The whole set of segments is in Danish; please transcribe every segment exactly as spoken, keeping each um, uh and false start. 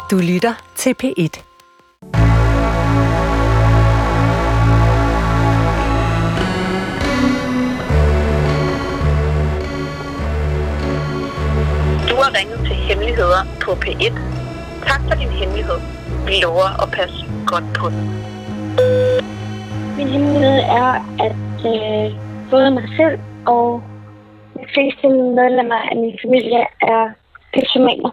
Du lytter til P et. Du har ringet til Hemmeligheder på P et. Tak for din hemmelighed. Vi lover at passe godt på den. Min hemmelighed er, at øh, både mig selv og de fleste medlemmer af min familie er kleptomaner.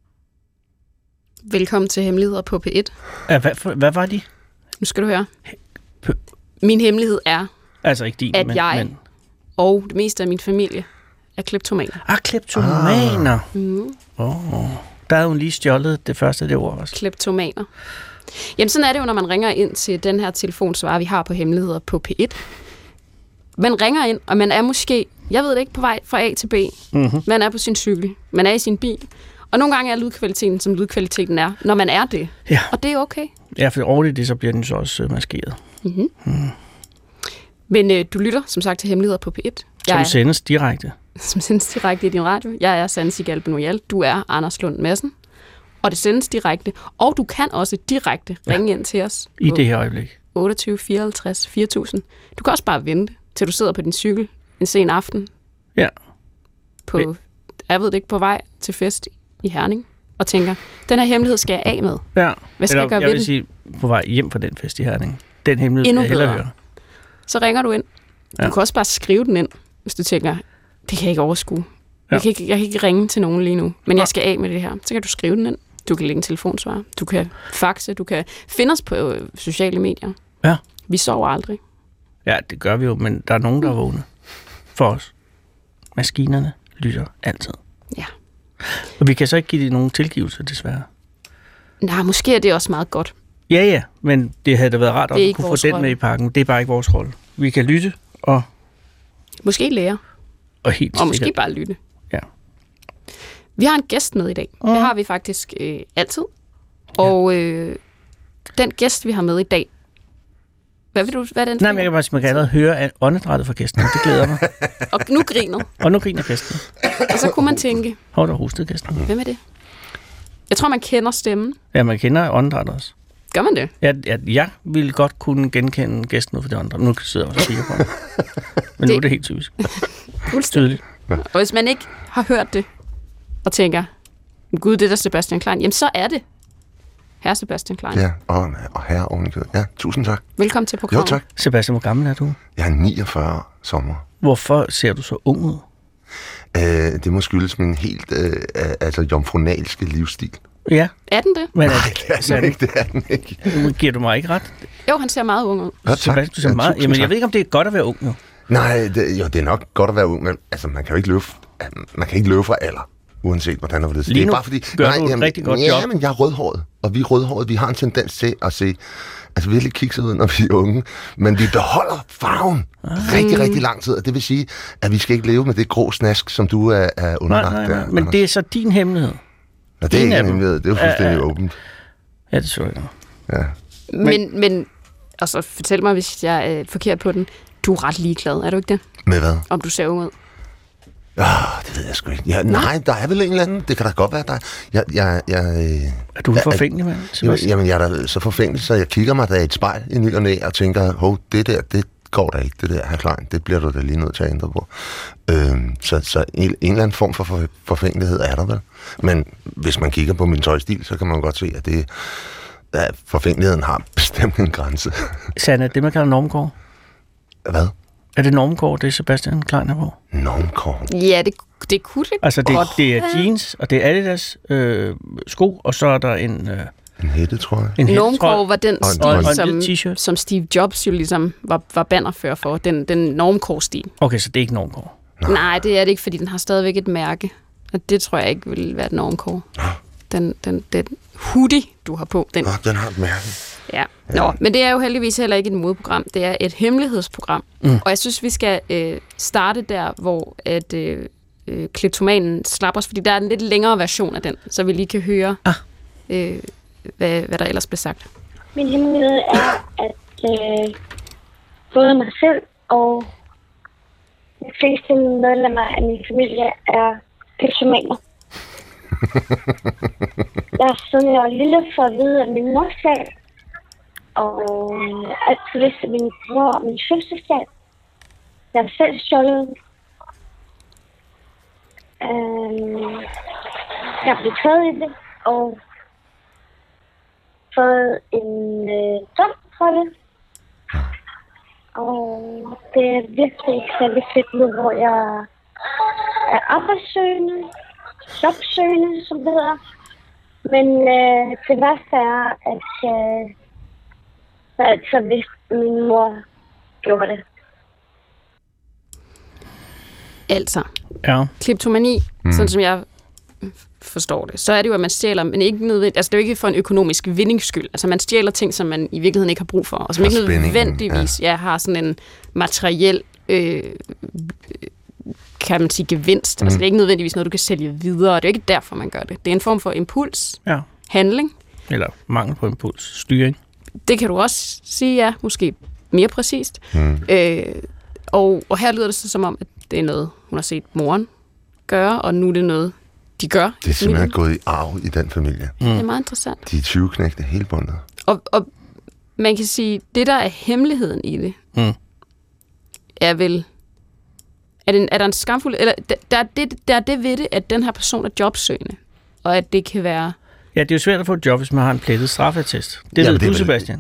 Velkommen til Hemmeligheder på P et. Ja, hvad, for, hvad var de? Nu skal du høre. P- Min hemmelighed er, altså ikke din, at men, jeg men... og det meste af min familie er kleptomaner. Ah, kleptomaner. Ah. Mm. Oh, der havde hun lige stjålet det første af det ord også. Kleptomaner. Jamen sådan er det jo, når man ringer ind til den her telefonsvarer, vi har på Hemmeligheder på P et. Man ringer ind, og man er måske, jeg ved det ikke, på vej fra A til B. Mm-hmm. Man er på sin cykel, man er i sin bil. Og nogle gange er lydkvaliteten, som lydkvaliteten er, når man er det. Ja. Og det er okay. Ja, for over det, så bliver den så også øh, maskeret. Mm-hmm. Mm. Men øh, du lytter, som sagt, til Hemmeligheder på P et. Som er, sendes direkte. Som sendes direkte i din radio. Jeg er Sansi Galbenoyal. Du er Anders Lund Madsen. Og det sendes direkte. Og du kan også direkte ringe ja. ind til os. I det her øjeblik. otteogtyve fireoghalvtreds fire tusind. Du kan også bare vente, til du sidder på din cykel en sen aften. Ja. På, jeg ved det ikke, på vej til fest i Herning. Og tænker, den her hemmelighed skal jeg af med. Ja. Hvad skal Eller, jeg gøre jeg ved vil den? sige, på vej hjem fra den fest i Herning. Den hemmelighed Endnu jeg hellere bedre. høre. Så ringer du ind. Du ja. kan også bare skrive den ind, hvis du tænker, det kan jeg ikke overskue. Ja. Jeg, kan ikke, jeg kan ikke ringe til nogen lige nu, men jeg skal af med det her. Så kan du skrive den ind. Du kan lægge en telefonsvar. Du kan faxe. Du kan finde os på øh, sociale medier. Ja. Vi sover aldrig. Ja, det gør vi jo, men der er nogen, der er vågne. For os. Maskinerne lytter altid. Ja. Og vi kan så ikke give det nogen tilgivelse, desværre. Nej, måske er det også meget godt. Ja, ja, men det havde da været rart at kunne få den rolle. med i pakken. Det er bare ikke vores rolle. Vi kan lytte og... Måske lære. Og helt Og sikkert. måske bare lytte. Ja. Vi har en gæst med i dag. Mm. Det har vi faktisk øh, altid. Og øh, den gæst, vi har med i dag... Hvad vil du... Hvad er den? Nej, men jeg kan bare man kan allerede høre åndedrættet fra gæsten. Det glæder mig. Og nu griner. Og nu griner gæsten. Og så kunne man tænke... Hvor der hostet gæsten? Hvem er det? Jeg tror, man kender stemmen. Ja, man kender åndedrættet også. Gør man det? Jeg, jeg, jeg ville godt kunne genkende gæsten ud for det andre. Nu sidder jeg også og kigger på mig. Men det... nu er det helt typisk. Tydeligt. Og hvis man ikke har hørt det, og tænker, gud, det er der Sebastian Klein, jamen så er det herre Sebastian Klein. Ja, og, og herre ovenikøbet. Ja, tusind tak. Velkommen til programmet. Jo, tak. Sebastian, hvor gammel er du? Jeg er niogfyrre sommer. Hvorfor ser du så ung ud? Øh, det må skyldes min helt øh, altså jomfronalske livsstil. Ja. Er den det? Men, Nej, det er den ikke. Det er den ikke. Giver du mig ikke ret? Jo, han ser meget ung ud. Ja, Sebastian, du ser ja, meget... Jamen, jeg ved ikke, om det er godt at være ung nu. Nej, det, jo, det er nok godt at være ung, men altså, man kan jo ikke løbe, man kan ikke løbe fra alder, uanset hvordan det er. Lige nu det er bare fordi, gør nej, du et jamen, rigtig godt ja, job. men jeg er rødhåret, og vi er rødhåret. Vi har en tendens til at se altså virkelig kikset ud, når vi er unge, men vi beholder farven ah. rigtig, rigtig lang tid, og det vil sige, at vi skal ikke leve med det grå snask, som du er, er underlagt. Nej, nej, nej. Der, Men Anders. det er så din hemmelighed. Nå, det er ikke en hemmelighed, det er jo fuldstændig uh, uh, åbent. Ja, det så jeg. Ja. Men, men, men altså, fortæl mig, hvis jeg er forkert på den. Du er ret ligeglad, er du ikke det? Med hvad? Om du ser ung ud. Ja, det ved jeg sgu ikke. Ja, nej, der er vel en eller anden. Det kan da godt være, der er. Jeg, jeg, jeg, er du en forfængelig mand, Sebastian? Jamen, jeg er da så forfængelig, så jeg kigger mig der i et spejl i ny og næ, og tænker, hov, det der, det går da ikke, det der her Klein, det bliver du da lige nødt til at ændre på. Øhm, så, så en, en eller anden form for, for forfængelighed er der vel. Men hvis man kigger på min tøjstil, så kan man godt se, at det, at forfængeligheden har bestemt en grænse. Sanne, det man kalder normkår. Hvad? Er det normkår, det er Sebastian Klein er på? Normkår? Ja, det, det kunne det Altså, det, godt. det er jeans, og det er Adidas øh, sko, og så er der en... Øh, en hætte, tror jeg. En normkår var den stil, og, og som, som Steve Jobs jo ligesom var, var bannerfører for. Den, den normkår-stil. Okay, så det er ikke normkår? Nej. Nej, det er det ikke, fordi den har stadigvæk et mærke. Og det tror jeg ikke vil være et normkår. Den, den, den hoodie, du har på. Den, Nå, den har et mærke. Ja. Nå, ja. Men det er jo heldigvis heller ikke et modeprogram. Det er et hemmelighedsprogram. Mm. Og jeg synes, vi skal øh, starte der, hvor at, øh, øh, kleptomanen slapper os, fordi der er en lidt længere version af den, så vi lige kan høre, ah. øh, hvad, hvad der ellers bliver sagt. Min hemmelighed er, at øh, både mig selv og de fleste medlemmer af min familie er kleptomaner. jeg siden jeg var lille for at vide, at min mor stjal. Og altid vidste min mor og min søster stjal. Jeg har selv stjålet. Øh, jeg blev taget i det, og fået en øh, dom for det. Og det er virkelig ikke særlig fedt nu, hvor jeg er arbejdssøgende, jobsøgende, som det hedder. Men øh, det værste er, at øh, jeg altid vidste, at min mor gjorde det. Altså, ja. Kleptomani, mm. sådan som jeg forstår det, så er det jo, at man stjæler, men ikke nødvendigt, altså det er jo ikke for en økonomisk vindingsskyld. Altså man stjæler ting, som man i virkeligheden ikke har brug for, og som ikke nødvendigvis ja. Ja, har sådan en materiel, øh, kan man sige, gevinst. Mm. Altså det er ikke nødvendigvis noget, du kan sælge videre, og det er ikke derfor, man gør det. Det er en form for impuls, ja. handling. Eller mangel på impuls, styring. Det kan du også sige, ja, måske mere præcist. Mm. Øh, og, og her lyder det så som om, at det er noget, hun har set moren gøre, og nu er det noget, de gør. Det er simpelthen gået i arv i den familie. Mm. Det er meget interessant. De er tyveknægte hele bundet. Og, og man kan sige, det der er hemmeligheden i det, mm. er vel, er, det, er der en skamfuld, eller der er, det, der er det ved det, at den her person er jobsøgende, og at det kan være... Ja, det er jo svært at få et job, hvis man har en plettet straffeattest. Det ved du, vel... Sebastian.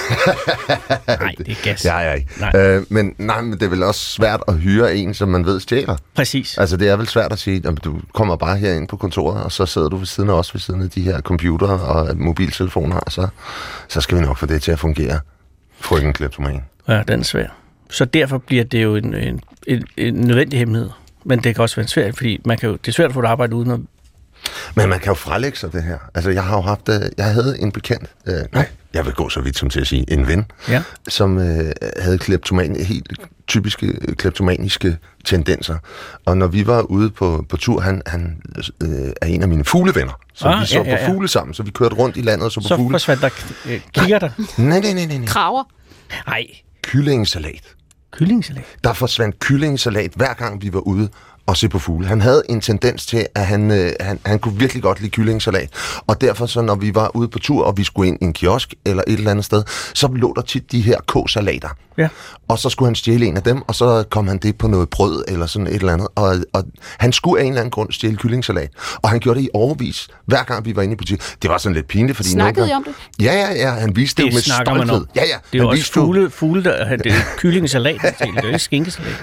Nej, det er gas. Ja, ja, ikke. Nej. Øh, men, nej, men det er vel også svært at hyre en, som man ved stjæler. Præcis. Altså, det er vel svært at sige, at du kommer bare her ind på kontoret, og så sidder du ved siden af os, ved siden af de her computer og mobiltelefoner, og så, så skal vi nok få det til at fungere. Frøken kleptoman. Ja, den er svær. Så derfor bliver det jo en, en, en, en nødvendig hemmelighed. Men det kan også være svært, fordi man kan jo, det er svært at få et arbejde uden at... Men man kan jo frelægge sig det her. Altså, jeg har jo haft... Jeg havde en bekendt... Øh, nej, jeg vil gå så vidt som til at sige en ven, ja. som øh, havde kleptoman, helt typiske kleptomaniske tendenser. Og når vi var ude på, på tur, han, han øh, er en af mine fuglevenner. Så ah, vi så ja, ja, ja. på fugle sammen, så vi kørte rundt i landet og så på så fugle. Så forsvandt der øh, kigger der? Nej, nej, nej, nej. Kraver? Nej. Kyllingesalat. Kyllingesalat? Der forsvandt kyllingesalat, hver gang vi var ude og se på fugle. Han havde en tendens til, at han, øh, han, han kunne virkelig godt lide kyllingesalat. Og derfor så, når vi var ude på tur, og vi skulle ind i en kiosk eller et eller andet sted, så lå der tit de her k-salater. Ja. Og så skulle han stjæle en af dem, og så kom han det på noget brød eller sådan et eller andet. Og, og han skulle af en eller anden grund stjæle kyllingesalat. Og han gjorde det i overvis, hver gang vi var inde i butik. Det var sådan lidt pinligt, fordi... Snakkede I om det? Ja, ja, ja. Han viste det, det jo med stolthed. Ja, ja. Det er jo også fugle, fugle, der... Det er kyllingesalat, det er ikke skinkesalat.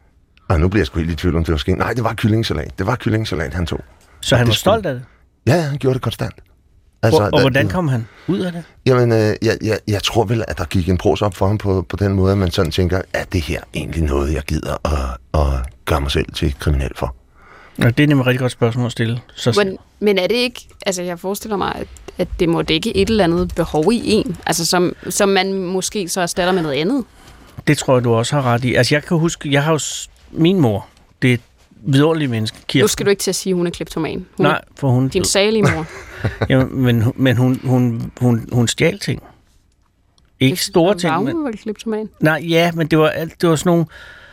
Og nu bliver jeg sgu helt i tvivl om, det var skin. Nej, det var kyllingesalat. Det var kyllingesalat, han tog. Så han var stolt af det? Ja, han gjorde det konstant. Altså, og, og hvordan kom han ud af det? Jamen, øh, jeg, jeg, jeg tror vel, at der gik en pros op for ham på, på den måde, at man sådan tænker, er det her egentlig noget, jeg gider at, at gøre mig selv til kriminel for? Ja, det er nemlig et rigtig godt spørgsmål at stille. Så... Men, men er det ikke, altså jeg forestiller mig, at, at det må dække et eller andet behov i en, altså som, som man måske så erstatter med noget andet? Det tror jeg, du også har ret i. Altså jeg kan huske, jeg har jo min mor, det er et vidunderligt menneske, Kirsten. Nu skal du ikke til at sige, at hun er kleptoman. Hun Nej, for hun... Din salige mor. ja, men men hun, hun, hun, hun stjal ting. Ikke det, store ting. Var hun vel kleptoman? Nej, ja, men det var, det var sådan nogle...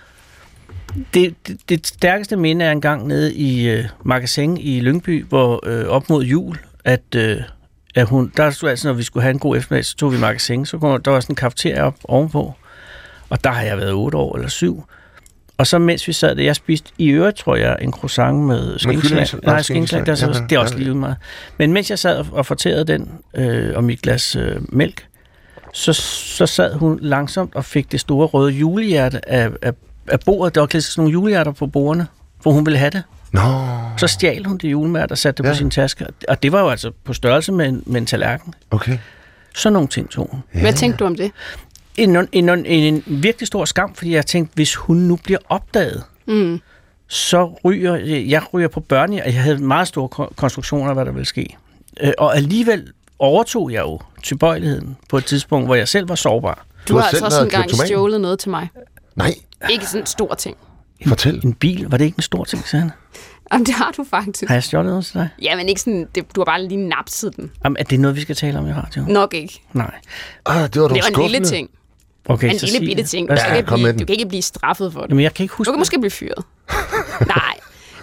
Det, det, det stærkeste minde er en gang nede i øh, Magasin i Lyngby, hvor øh, op mod jul, at, øh, at hun... Der stod altså, når vi skulle have en god eftermiddag, så tog vi Magasin, så kom, der var sådan en kafeteria op ovenpå. Og der har jeg været otte år eller syv. Og så mens vi sad der, jeg spiste i øvrigt, tror jeg, en croissant med skinkeslag. Nej, skinkeslag, det, det er også lige meget. Men mens jeg sad og forterede den øh, og mit glas øh, mælk, så, så sad hun langsomt og fik det store røde julehjerte af, af, af bordet. Der var klædt sådan nogle julehjerter på bordene, hvor hun ville have det. No. Så stjal hun det julemærte og satte det ja. på sin taske. Og det var jo altså på størrelse med en, med en tallerken. Okay. Så nogle ting tog hun. Ja. Hvad tænkte du om det? En, en, en, en virkelig stor skam, fordi jeg tænkte, hvis hun nu bliver opdaget, mm. så ryger jeg ryger på børne, og jeg havde meget store konstruktioner af, hvad der ville ske. Og alligevel overtog jeg jo tilbøjeligheden på et tidspunkt, hvor jeg selv var sårbar. Du, du har altså også engang stjålet noget til mig. Nej. Ikke sådan en stor ting. Fortæl. En bil, var det ikke en stor ting, sagde han? Jamen, det har du faktisk. Har jeg stjålet noget til dig? Ja, men ikke sådan, det, du har bare lige napset den. Jamen, er det noget, vi skal tale om i radio? Nok ikke. Nej. Ah, det var, det var en lille ting. Okay, en lille bitte ting. Du, ja, kan blive, du kan ikke blive straffet for det. Jamen, jeg kan ikke huske Du kan måske blive fyret. Nej.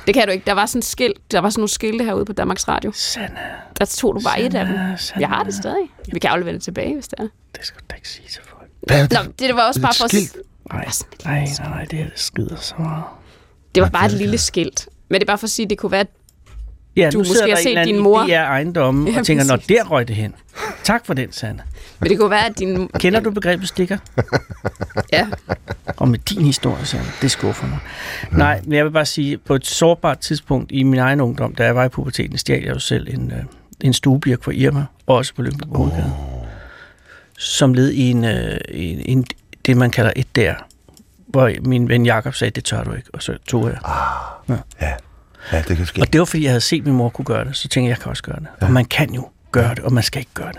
Det kan du ikke. Der var sådan et skilt, der var sådan nogle skilte herude på Danmarks Radio. Sanna. Der tog du bare Sanna, et af dem. Sanna. Jeg har det stadig. Vi kan aflevere det tilbage, hvis det er. Det skal du da ikke sige til folk. Hvad er det? Nå, det, det var også bare for... skilt? Nej, nej, nej, nej, det her skider så meget. Det var bare et lille skilt. Men det er bare for at sige, at det kunne være, at Ja, Du nu måske sidder har der set en eller din anden mor. i D R-ejendomme Ja, og tænker, nå, præcis. der røg det hen. Tak for den, Sanne. men det kunne være, at din... Kender du begrebet stikker? Ja. Og med din historie, Sanne, det skuffer mig. Nej, men jeg vil bare sige, på et sårbart tidspunkt i min egen ungdom, da jeg var i puberteten, stjal jeg jo selv en, øh, en stuebirk fra Irma, også på Lyngby Hovedgade, oh. som led i en, øh, en, en, det, man kalder et der, hvor min ven Jakob sagde, det tør du ikke, og så tog jeg. Ah, Ja. ja. Ja, det kan ske. Og det var, fordi jeg havde set min mor kunne gøre det, så tænkte jeg, jeg kan også gøre det. Ja. Og man kan jo gøre det, og man skal ikke gøre det.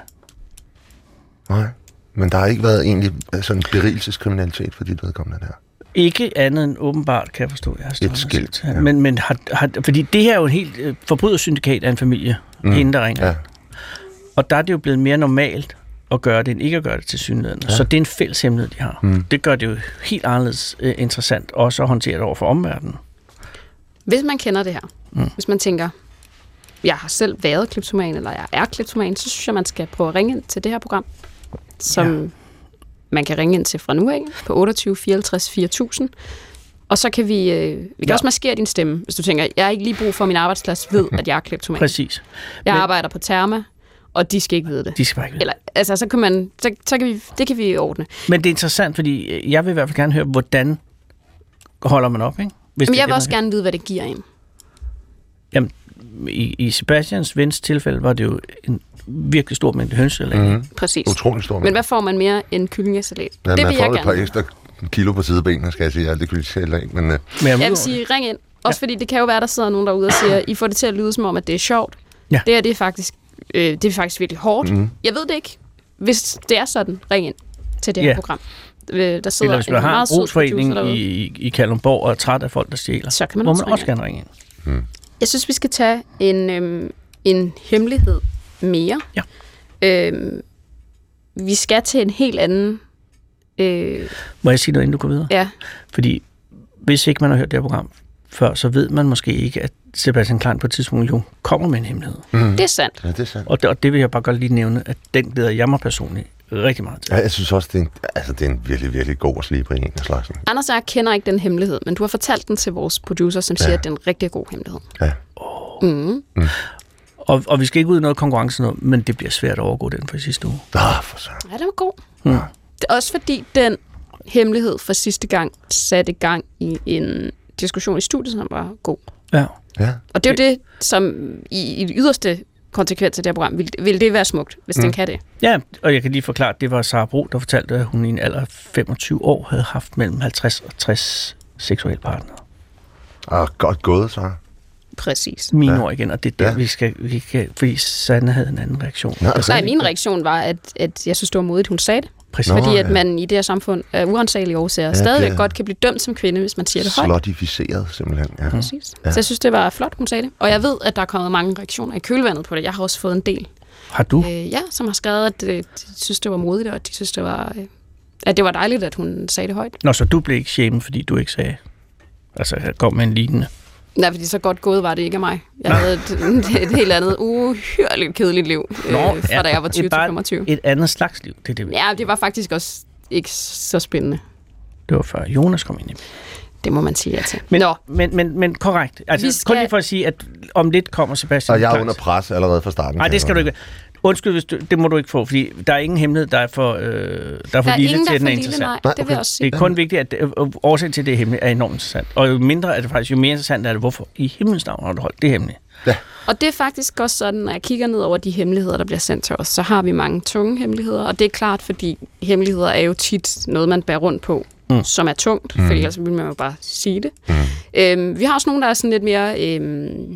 Nej, men der har ikke været egentlig sådan berigelseskriminalitet for dit vedkommende der. Ikke andet end åbenbart, kan jeg forstå. Jeg har stået Et skilt, ja. ja. Men, men har, har, fordi det her er jo en helt øh, forbrydersyndikat af en familie, mm. hende der ringer. Ja. Og der er det jo blevet mere normalt at gøre det, end ikke at gøre det til synligheden. Ja. Så det er en fælles hemmelighed, de har. Mm. Det gør det jo helt anderledes øh, interessant også at håndtere det over for omverdenen. Hvis man kender det her, mm. hvis man tænker, jeg har selv været kleptoman, eller jeg er kleptoman, så synes jeg, man skal prøve at ringe ind til det her program, som ja. man kan ringe ind til fra nu af, på otteogtyve fireoghalvtreds fire tusind. Og så kan vi, øh, vi kan ja. også maskere din stemme, hvis du tænker, jeg har ikke lige brug for, min arbejdsplads ved, at jeg er kleptoman. Præcis. Jeg Men, arbejder på Therma, og de skal ikke vide det. De skal bare ikke vide. Eller, altså, så kan man, så, så kan vi, det kan vi ordne. Men det er interessant, fordi jeg vil i hvert fald gerne høre, hvordan holder man op, ikke? Hvis Men det jeg er vil det, også man... gerne vide, hvad det giver en. Jamen, i, i Sebastians vens tilfælde var det jo en virkelig stor mængde hønsesalat. Mm-hmm. Præcis. Utrolig stor. Men hvad får man mere end kyllingesalat? Ja, det vil man jeg får et par gerne. ekstra kilo på sidebenene, skal jeg sige. Alt det kyllingesalat, men... Uh... Men jeg, Jeg vil sige, ring ind. Også ja. fordi det kan jo være, der sidder nogen derude og siger, I får det til at lyde som om, at det er sjovt. Ja. Det her, det er faktisk, øh, det er faktisk virkelig hårdt. Mm. Jeg ved det ikke. Hvis det er sådan, ring ind til det her Ja. program. Øh, der sidder eller hvis man en har en meget sød brugsforening producer derude. i, i Kalundborg og er træt af folk, der stjæler, Så kan man må også man ringe også ind. gerne ringe ind. Mm. Jeg synes, vi skal tage en, øhm, en hemmelighed mere. Ja. Øhm, vi skal til en helt anden... Øh, Må jeg sige noget, inden du går videre? ja, Fordi hvis ikke man har hørt det her program før, så ved man måske ikke, at Sebastian Klein på et tidspunkt jo kommer med en hemmelighed. Mm. det er sandt. Ja, det er sandt. Og det, og det vil jeg bare godt lige nævne, at den glæder jeg mig personligt rigtig meget til. Ja, jeg synes også, det er en, altså, det er en virkelig, virkelig god og slibre en af slagsen. Anders og jeg kender ikke den hemmelighed, men du har fortalt den til vores producer, som siger, Ja. at det er en rigtig god hemmelighed. Ja. Mm. Og, og vi skal ikke ud i noget konkurrence, noget, men det bliver svært at overgå den for sidste uge. Ah, for så. Ja, det var god. Mm. Det er også fordi, den hemmelighed fra sidste gang satte i gang i en diskussion i studiet, som var god. Ja. Ja. Og det er jo det, som i, i det yderste konsekvens af det her program, vil, vil det være smukt, hvis mm. den kan det. Ja, og jeg kan lige forklare, at det var Sara Bro, der fortalte, at hun i en alder af femogtyve år havde haft mellem halvtreds og tres seksuelle partnere. Ah, godt gået, så. Præcis. Mine Ja. år igen, og det er det, Ja. ja. vi skal, vi kan, fordi Sanne havde en anden reaktion. Nå, Altså, Nej, min reaktion var, at, at jeg synes, det var modigt, hun sagde det. præcis. Nå, Fordi at ja. man i det her samfund af uansagelige årsager Ja, stadigvæk det er- godt kan blive dømt som kvinde, hvis man siger det højt. Slotificeret, simpelthen. Ja. Præcis. Ja. Så jeg synes, det var flot, hun sagde det. Og jeg ved, at der er kommet mange reaktioner i kølvandet på det. Jeg har også fået en del, Har du? øh, ja, som har skrevet, at øh, de synes, det var modigt, og de synes, det var, øh, at det var dejligt, at hun sagde det højt. Nå, så du blev ikke shamed, fordi du ikke sagde... Altså, jeg kom med en lignende. Nej, fordi så godt gået var det ikke af mig. Jeg havde et, et helt andet uhyrligt kedeligt liv, øh, fra da jeg var tyve til femogtyve. Et andet slags liv, det er det. Ja, det var faktisk også ikke så spændende. Det var før Jonas kom ind i. Det må man sige ja til. Men, Nå, men, men, men korrekt. Altså, Vi skal... skal- kun lige for at sige, at om lidt kommer Sebastian Og jeg er Klein. under pres allerede fra starten. Nej, kan det jeg skal du godt. ikke. Undskyld, hvis du, det må du ikke få, fordi der er ingen hemmelighed, der er for, øh, der er for der er lille ingen, der til, er at den for er lille, interessant. nej. Nej, Det vil jeg okay. også sige. Det er kun vigtigt, at øh, årsagen til, at det er hemmeligt, er enormt interessant. Og jo mindre er det faktisk, jo mere interessant er det, hvorfor i himlens navn har du holdt det hemmeligt. Ja. Og det er faktisk også sådan, når jeg kigger ned over de hemmeligheder, der bliver sendt til os, så har vi mange tunge hemmeligheder. Og det er klart, fordi hemmeligheder er jo tit noget, man bærer rundt på, mm. som er tungt, mm. for ellers vil man jo bare sige det. Mm. Øhm, vi har også nogle, der er sådan lidt mere, øhm,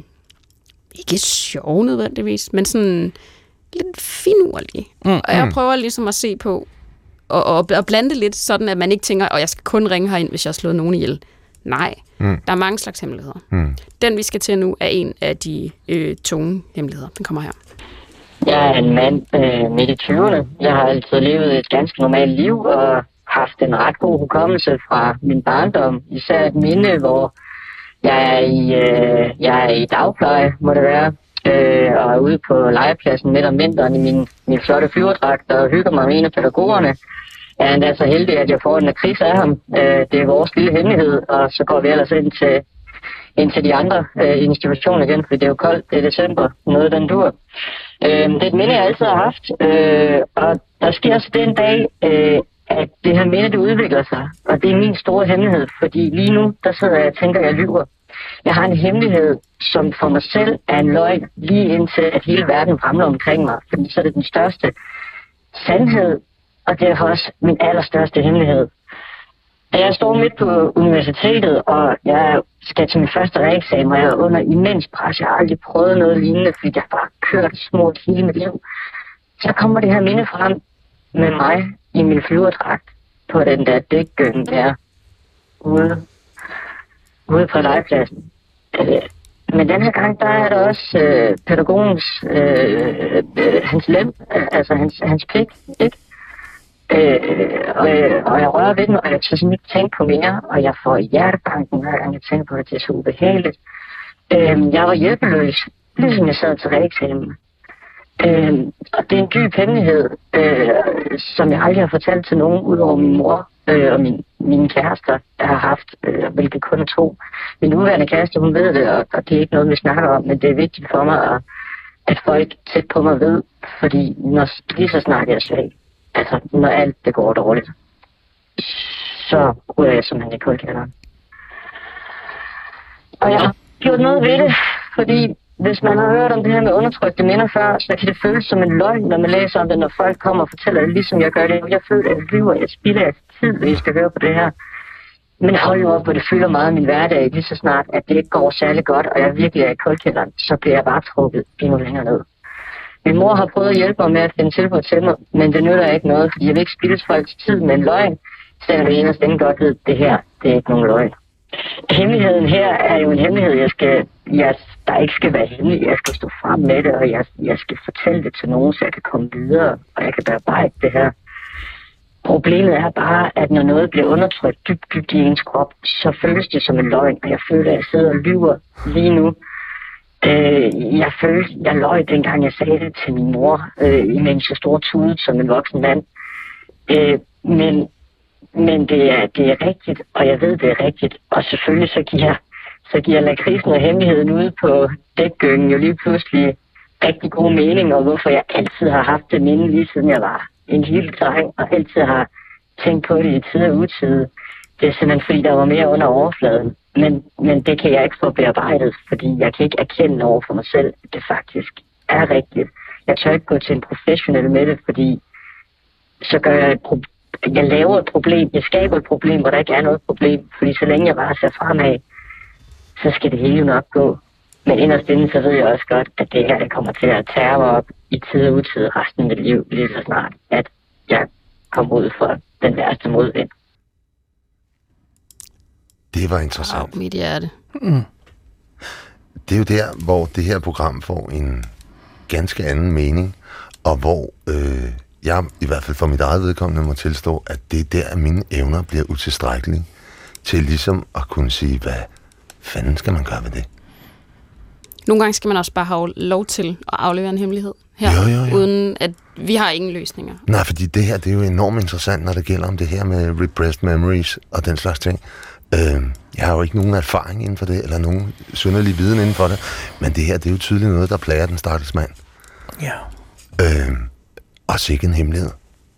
ikke sjove nødvendigvis, men sådan lidt finurlige. Mm. Og jeg prøver ligesom at se på, og, og, og blande det lidt, sådan at man ikke tænker, at jeg skal kun ringe herind, hvis jeg har slået nogen ihjel. Nej, mm. der er mange slags hemmeligheder. Mm. Den, vi skal til nu, er en af de øh, tunge hemmeligheder. Den kommer her. Jeg er en mand øh, midt i tyverne. Jeg har altid levet et ganske normalt liv og haft en ret god hukommelse fra min barndom. Især et minde, hvor Jeg er i, øh, jeg er i dagpleje, må det være, øh, og er ude på legepladsen midt om vinteren i min, min flotte flyverdragt og hygger mig med en af pædagogerne. Jeg er endda så heldig, at jeg får en lakrids af ham. Øh, det er vores lille hemmelighed, og så går vi ellers ind til, ind til de andre øh, institutioner igen, fordi det er jo koldt, det er december, noget den dur. Øh, det er et minde, jeg altid har haft, øh, og der sker så den dag, øh, at det her minde, det udvikler sig, og det er min store hemmelighed, fordi lige nu, der sidder jeg og tænker, at jeg lyver. Jeg har en hemmelighed, som for mig selv er en løgn, lige indtil at hele verden ramler omkring mig, fordi så er det den største sandhed, og det er også min allerstørste hemmelighed. Jeg står midt på universitetet, og jeg skal til min første reeksamen, og jeg er under imens pres. Jeg har aldrig prøvet noget lignende, fordi jeg har bare kørt smurt hele mit liv. Så kommer det her minde frem med mig i min flyverdragt på den der dækgynge der ude, ude på legepladsen. Men den her gang, der er der også øh, pædagogens, øh, øh, hans lem, altså hans, hans pik, ikke? Øh, og, og jeg rører ved den, og jeg tager sådan ikke tænke på mere, og jeg får hjertebanken, hver gang jeg tænker på det, det er så ubehageligt. Øh, jeg var hjælpeløs, ligesom jeg sad til reeksamen. Øh, og det er en dyb hemmelighed, øh, som jeg aldrig har fortalt til nogen, udover min mor øh, og min, mine kærester, jeg har haft, øh, hvilket kun er to. Min nuværende kæreste, hun ved det, og, og det er ikke noget, vi snakker om, men det er vigtigt for mig, at, at folk tæt på mig ved, fordi når, lige så snakker jeg svag. Altså, når alt det går dårligt, så ryger jeg simpelthen i kuldkælderen. Og jeg har gjort noget ved det, fordi hvis man har hørt om det her med undertrykte minder før, så kan det føles som en løgn, når man læser om det, når folk kommer og fortæller det, ligesom jeg gør det. Jeg føler, at jeg lyver, jeg spilder jeg tid, hvis jeg skal høre på det her. Men hold jo op, hvor det fylder meget af min hverdag, lige så snart, at det ikke går særlig godt, og jeg virkelig er i kuldkælderen, så bliver jeg bare trukket endnu længere ned. Min mor har prøvet at hjælpe mig med at finde tilbud til mig, men det nytter ikke noget, fordi jeg vil ikke spilde folks tid med en løgn, selvom det eneste den godt ved, det her, det er ikke nogen løgn. Hemmeligheden her er jo en hemmelighed, jeg skal, jeg, der ikke skal være hemmelig. Jeg skal stå frem med det, og jeg, jeg skal fortælle det til nogen, så jeg kan komme videre, og jeg kan bearbejde det her. Problemet er bare, at når noget bliver undertrykt dybt, dybt i ens krop, så føles det som en løgn, og jeg føler, at jeg sidder og lyver lige nu. Øh, jeg følte, jeg løg dengang jeg sagde det til min mor, øh, imens jeg stod tudet som en voksen mand. Øh, men men det, er, det er rigtigt, og jeg ved, det er rigtigt. Og selvfølgelig så giver, så giver lakrisen og hemmeligheden ude på dækgyngen jo lige pludselig rigtig god mening, og hvorfor jeg altid har haft det minde, lige siden jeg var en lille dreng, og altid har tænkt på det i tid og utid. Det er simpelthen fordi, der var mere under overfladen. Men, men det kan jeg ikke få bearbejdet, fordi jeg kan ikke erkende over for mig selv, at det faktisk er rigtigt. Jeg tør ikke gå til en professionel med det, fordi så gør jeg et problem. Jeg laver et problem, jeg skaber et problem, hvor der ikke er noget problem, fordi så længe jeg bare ser fremad, så skal det hele nok gå. Men inderst inden, så ved jeg også godt, at det her, det kommer til at tære mig op i tid og utid resten af mit liv, lige så snart, at jeg kommer ud for den værste modvind. Det var interessant. Wow, mit hjerte. Mm. Det er jo der, hvor det her program får en ganske anden mening, og hvor øh, jeg i hvert fald for mit eget vedkommende må tilstå, at det er der, at mine evner bliver utilstrækkelige til ligesom at kunne sige, hvad fanden skal man gøre ved det? Nogle gange skal man også bare have lov til at aflevere en hemmelighed her, jo, jo, jo. uden at vi har ingen løsninger. Nej, fordi det her, det er jo enormt interessant, når det gælder om det her med repressed memories og den slags ting. Øh, jeg har jo ikke nogen erfaring inden for det, eller nogen synderlig viden inden for det, men det her, det er jo tydeligt noget, der plager den stakkels mand. Ja. Øh, og sikke en hemmelighed.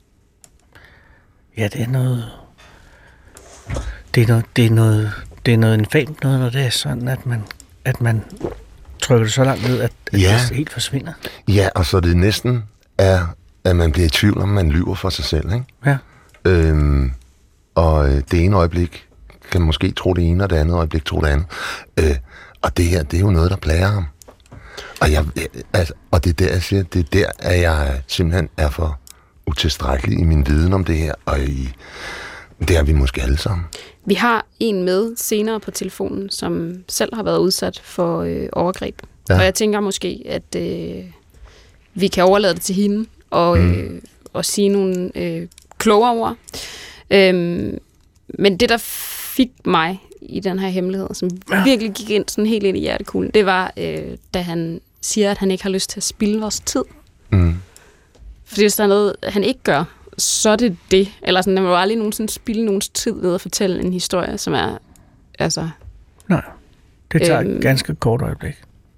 Ja, det er noget... Det er noget... Det er noget, det er noget infamt noget, når det er sådan, at man, at man trykker det så langt ned, at, at ja. det helt forsvinder. Ja, og så det næsten er, at man bliver i tvivl om, man lyver for sig selv, ikke? Ja. Øhm, og det ene øjeblik kan måske tro det ene, og det andet øjeblik tro det andet. Øh, og det her, det er jo noget, der plager ham. Og, jeg, altså, og det er der, jeg siger, det er der, at jeg simpelthen er for utilstrækkelig i min viden om det her, og i, det er vi måske alle sammen. Vi har en med senere på telefonen, som selv har været udsat for øh, overgreb. Ja. Og jeg tænker måske, at øh, vi kan overlade det til hende og, mm. øh, og sige nogle øh, klogere ord. Øhm, men det, der fik mig i den her hemmelighed, som ja. virkelig gik ind sådan helt ind i hjertekuglen, det var, øh, da han siger, at han ikke har lyst til at spilde vores tid. Mm. Fordi hvis der er noget, han ikke gør, så er det det. Eller sådan, man må aldrig nogensinde spilde nogens tid ved at fortælle en historie, som er, altså... Nej, det tager øhm, et ganske kort øjeblik.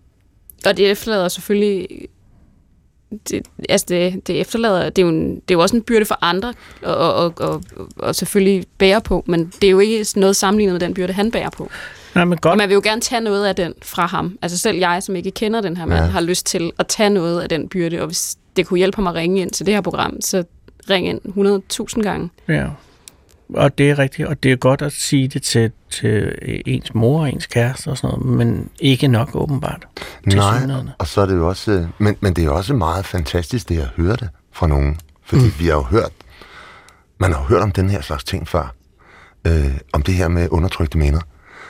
Og det efterlader selvfølgelig... Det, altså det, det efterlader, det er, jo en, det er jo også en byrde for andre og, og, og, og selvfølgelig bære på, men det er jo ikke noget sammenlignet med den byrde, han bærer på. Nej, men godt. Og man vil jo gerne tage noget af den fra ham. Altså selv jeg, som ikke kender den her mand, ja. har lyst til at tage noget af den byrde, og hvis det kunne hjælpe ham at ringe ind til det her program, så ring ind hundrede tusind gange. Ja, og det er rigtigt, og det er godt at sige det til, til ens mor og ens kæreste og sådan noget, men ikke nok åbenbart. Nej, og så er det jo også, men, men det er jo også meget fantastisk, det at høre det fra nogen, fordi mm. vi har jo hørt, man har jo hørt om den her slags ting før, øh, om det her med undertrykte minder,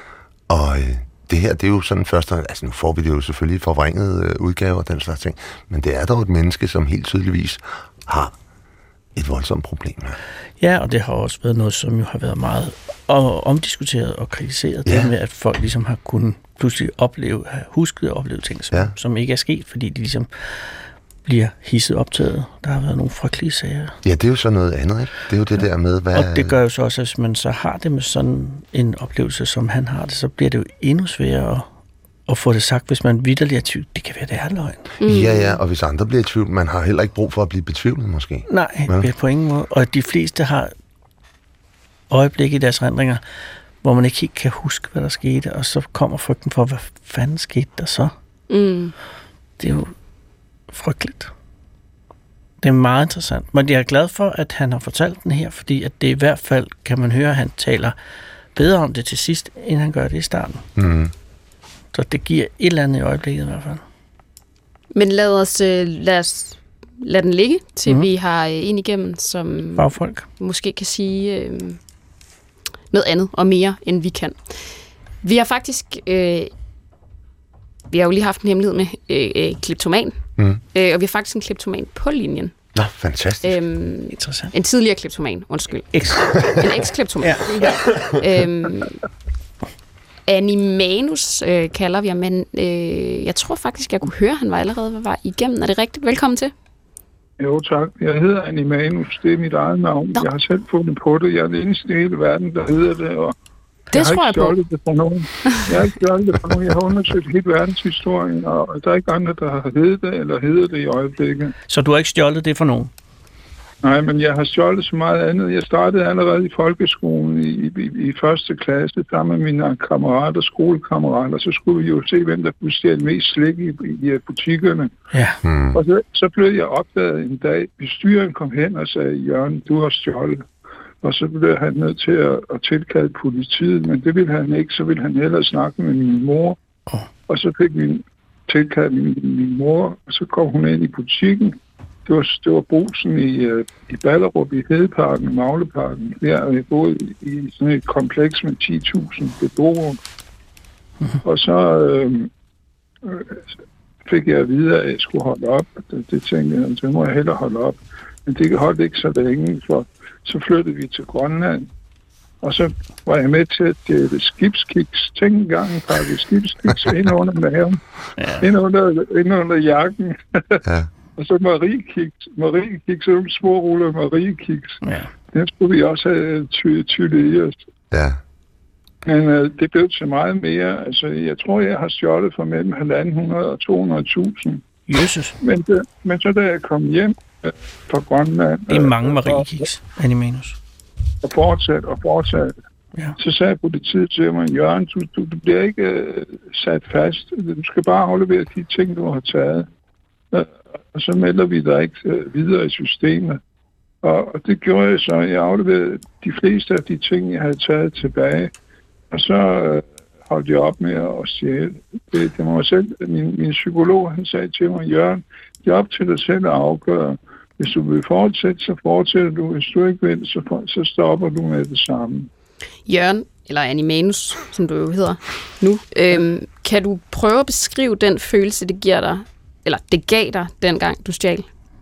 og øh, det her, det er jo sådan først, altså nu får vi det jo selvfølgelig forvrænget øh, udgaver og den slags ting, men det er dog et menneske, som helt tydeligvis har et voldsomt problem her. Ja, og det har også været noget, som jo har været meget omdiskuteret og kritiseret, ja. Det med, at folk ligesom har kunnet pludselig opleve, have husket at opleve ting, som, ja. som ikke er sket, fordi de ligesom bliver hisset optaget. Der har været nogle frygtelige sager. Ja, det er jo så noget andet, ikke? Det er jo det ja. der med, hvad... Og det gør jo så også, at hvis man så har det med sådan en oplevelse, som han har det, så bliver det jo endnu sværere at, at få det sagt, hvis man vitterligt er i tvivl. Det kan være, det er løgn. Mm. Ja, ja, og hvis andre bliver i tvivl, man har heller ikke brug for at blive betvivlet, måske. Nej, ja. på ingen måde. Og de fleste har øjeblikke i deres erindringer, hvor man ikke helt kan huske, hvad der skete, og så kommer frygten for, hvad fanden skete der så? Mm. Det er jo frygteligt. Det er meget interessant. Men jeg er glad for, at han har fortalt den her, fordi at det i hvert fald, kan man høre, at han taler bedre om det til sidst, end han gør det i starten. Mm. Så det giver et eller andet i øjeblikket i hvert fald. Men lad os, lad os lad den ligge, til mm. vi har en igennem, som fagfolk måske kan sige øh, noget andet og mere, end vi kan. Vi har faktisk... Øh, vi har jo lige haft en hemmelighed med øh, kleptoman, mm. øh, og vi har faktisk en kleptoman på linjen. Nå, fantastisk. Øhm, Interessant. En tidligere kleptoman, undskyld. Ex. En eks-kleptoman. Ja. øhm, Annie Manus øh, kalder vi ham, men øh, jeg tror faktisk, jeg kunne høre, at han var allerede var igennem. Er det rigtigt? Velkommen til. Jo, tak. Jeg hedder Annie Manus. Det er mit eget navn. Nå. Jeg har selv fundet på det. Jeg er den eneste i hele verden, der hedder det, og det jeg tror har ikke jeg på. Det for nogen. Jeg har ikke stjålet det for nogen. Jeg har undersøgt hele verdenshistorien, og der er ikke andre, der har heddet det, eller hedder det i øjeblikket. Så du har ikke stjålet det for nogen? Nej, men jeg har stjålet så meget andet. Jeg startede allerede i folkeskolen i, i, i første klasse, sammen med mine kammerater, skolekammerater. Så skulle vi jo se, hvem der kunne stjæle mest slik i, i butikkerne. Ja. Hmm. Og så, så blev jeg opdaget en dag. Bestyreren kom hen og sagde, Jørgen, du har stjålet. Og så blev han nødt til at, at tilkalde politiet, men det ville han ikke. Så ville han hellere snakke med min mor. Oh. Og så fik vi tilkaldt min, min mor, og så kom hun ind i butikken. Det var, det var Brugsen i, i Ballerup, i Hedeparken, i Magleparken. Der jeg boede i sådan et kompleks med ti tusind beboere. Mm-hmm. Og så øh, fik jeg at vide, at jeg skulle holde op. Det, det tænkte jeg, så må jeg hellere holde op. Men det holdt ikke så længe, for så flyttede vi til Grønland. Og så var jeg med til at dele skibskiks. Tænk en gang en pakke skibskiks ind under maven. Ja. Ind, under, ind under jakken. Ja. Og så Mariekiks. Mariekiks, så nogle små ruller Mariekiks. Ja. Den skulle vi også have ty- tydet i os. Ja. Men uh, det blev til meget mere. Altså, jeg tror, jeg har stjålet for mellem halvanden hundrede og to hundrede tusind. Jesus. Men, det, men så da jeg kom hjem uh, fra Grønland... Det er mange Mariekiks, Annie Manus. Og fortsat og fortsat. Ja. Så sagde politiet til mig, Jørgen, du, du, du bliver ikke uh, sat fast. Du skal bare aflevere de ting, du har taget. Uh, og så melder vi dig ikke uh, videre i systemet. Og, og det gjorde jeg så. Jeg afleverede de fleste af de ting, jeg havde taget tilbage. Og så uh, holdt jeg op med at stjæle. Det, det var selv. Min, min psykolog, han sagde til mig, Jørgen, det er op til dig selv at afgøre. Hvis du vil fortsætte, så fortsætter du. Hvis du ikke vil, så, for, så stopper du med det samme. Jørgen, eller Annie Manus, som du jo hedder nu, øhm, kan du prøve at beskrive den følelse, det giver dig, eller det gav dig, dengang du stjal?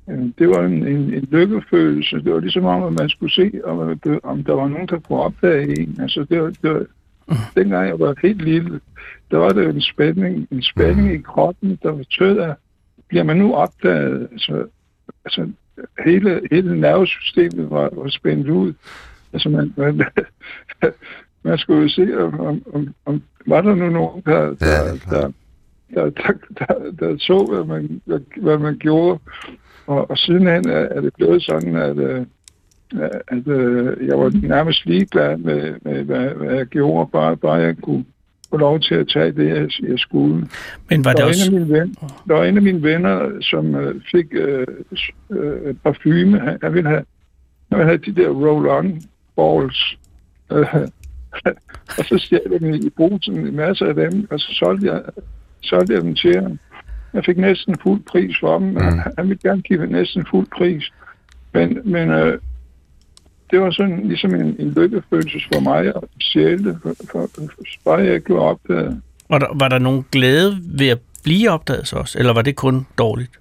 det var en, en, en lykkefølelse. Det var ligesom om, at man skulle se, om, om der var nogen, der kunne opdage en. Altså, det var, det var, dengang jeg var helt lille, der var det en spænding, en spænding i kroppen, der var tød af, bliver man nu opdaget? Altså, altså hele, hele nervesystemet var, var spændt ud. Altså, man, man, man skulle jo se, om, om, om, om var der nu nogen, der, der, der, der, der, der, der så, hvad man, hvad man gjorde. Og, og sidenhen er, er det blevet sådan, at, at, at, at jeg var nærmest ligeglad med, med hvad, hvad jeg gjorde, bare, bare jeg kunne få lov til at tage det, jeg, jeg skulle. Men var det der, var også... en ven, der var en af mine venner, som uh, fik uh, uh, parfume. Han, han, ville have, han ville have de der roll-on balls. Uh, og så stjal jeg dem i brusen, en masse af dem, og så solgte jeg, solgte jeg dem til ham. Jeg fik næsten fuld pris for dem, men mm. han ville gerne give næsten fuld pris. Men, men øh, det var sådan ligesom en, en lykkefølelse for mig at stjæle, for, for, for bare jeg ikke var opdaget. Var der, var der nogen glæde ved at blive opdaget så også, eller var det kun dårligt?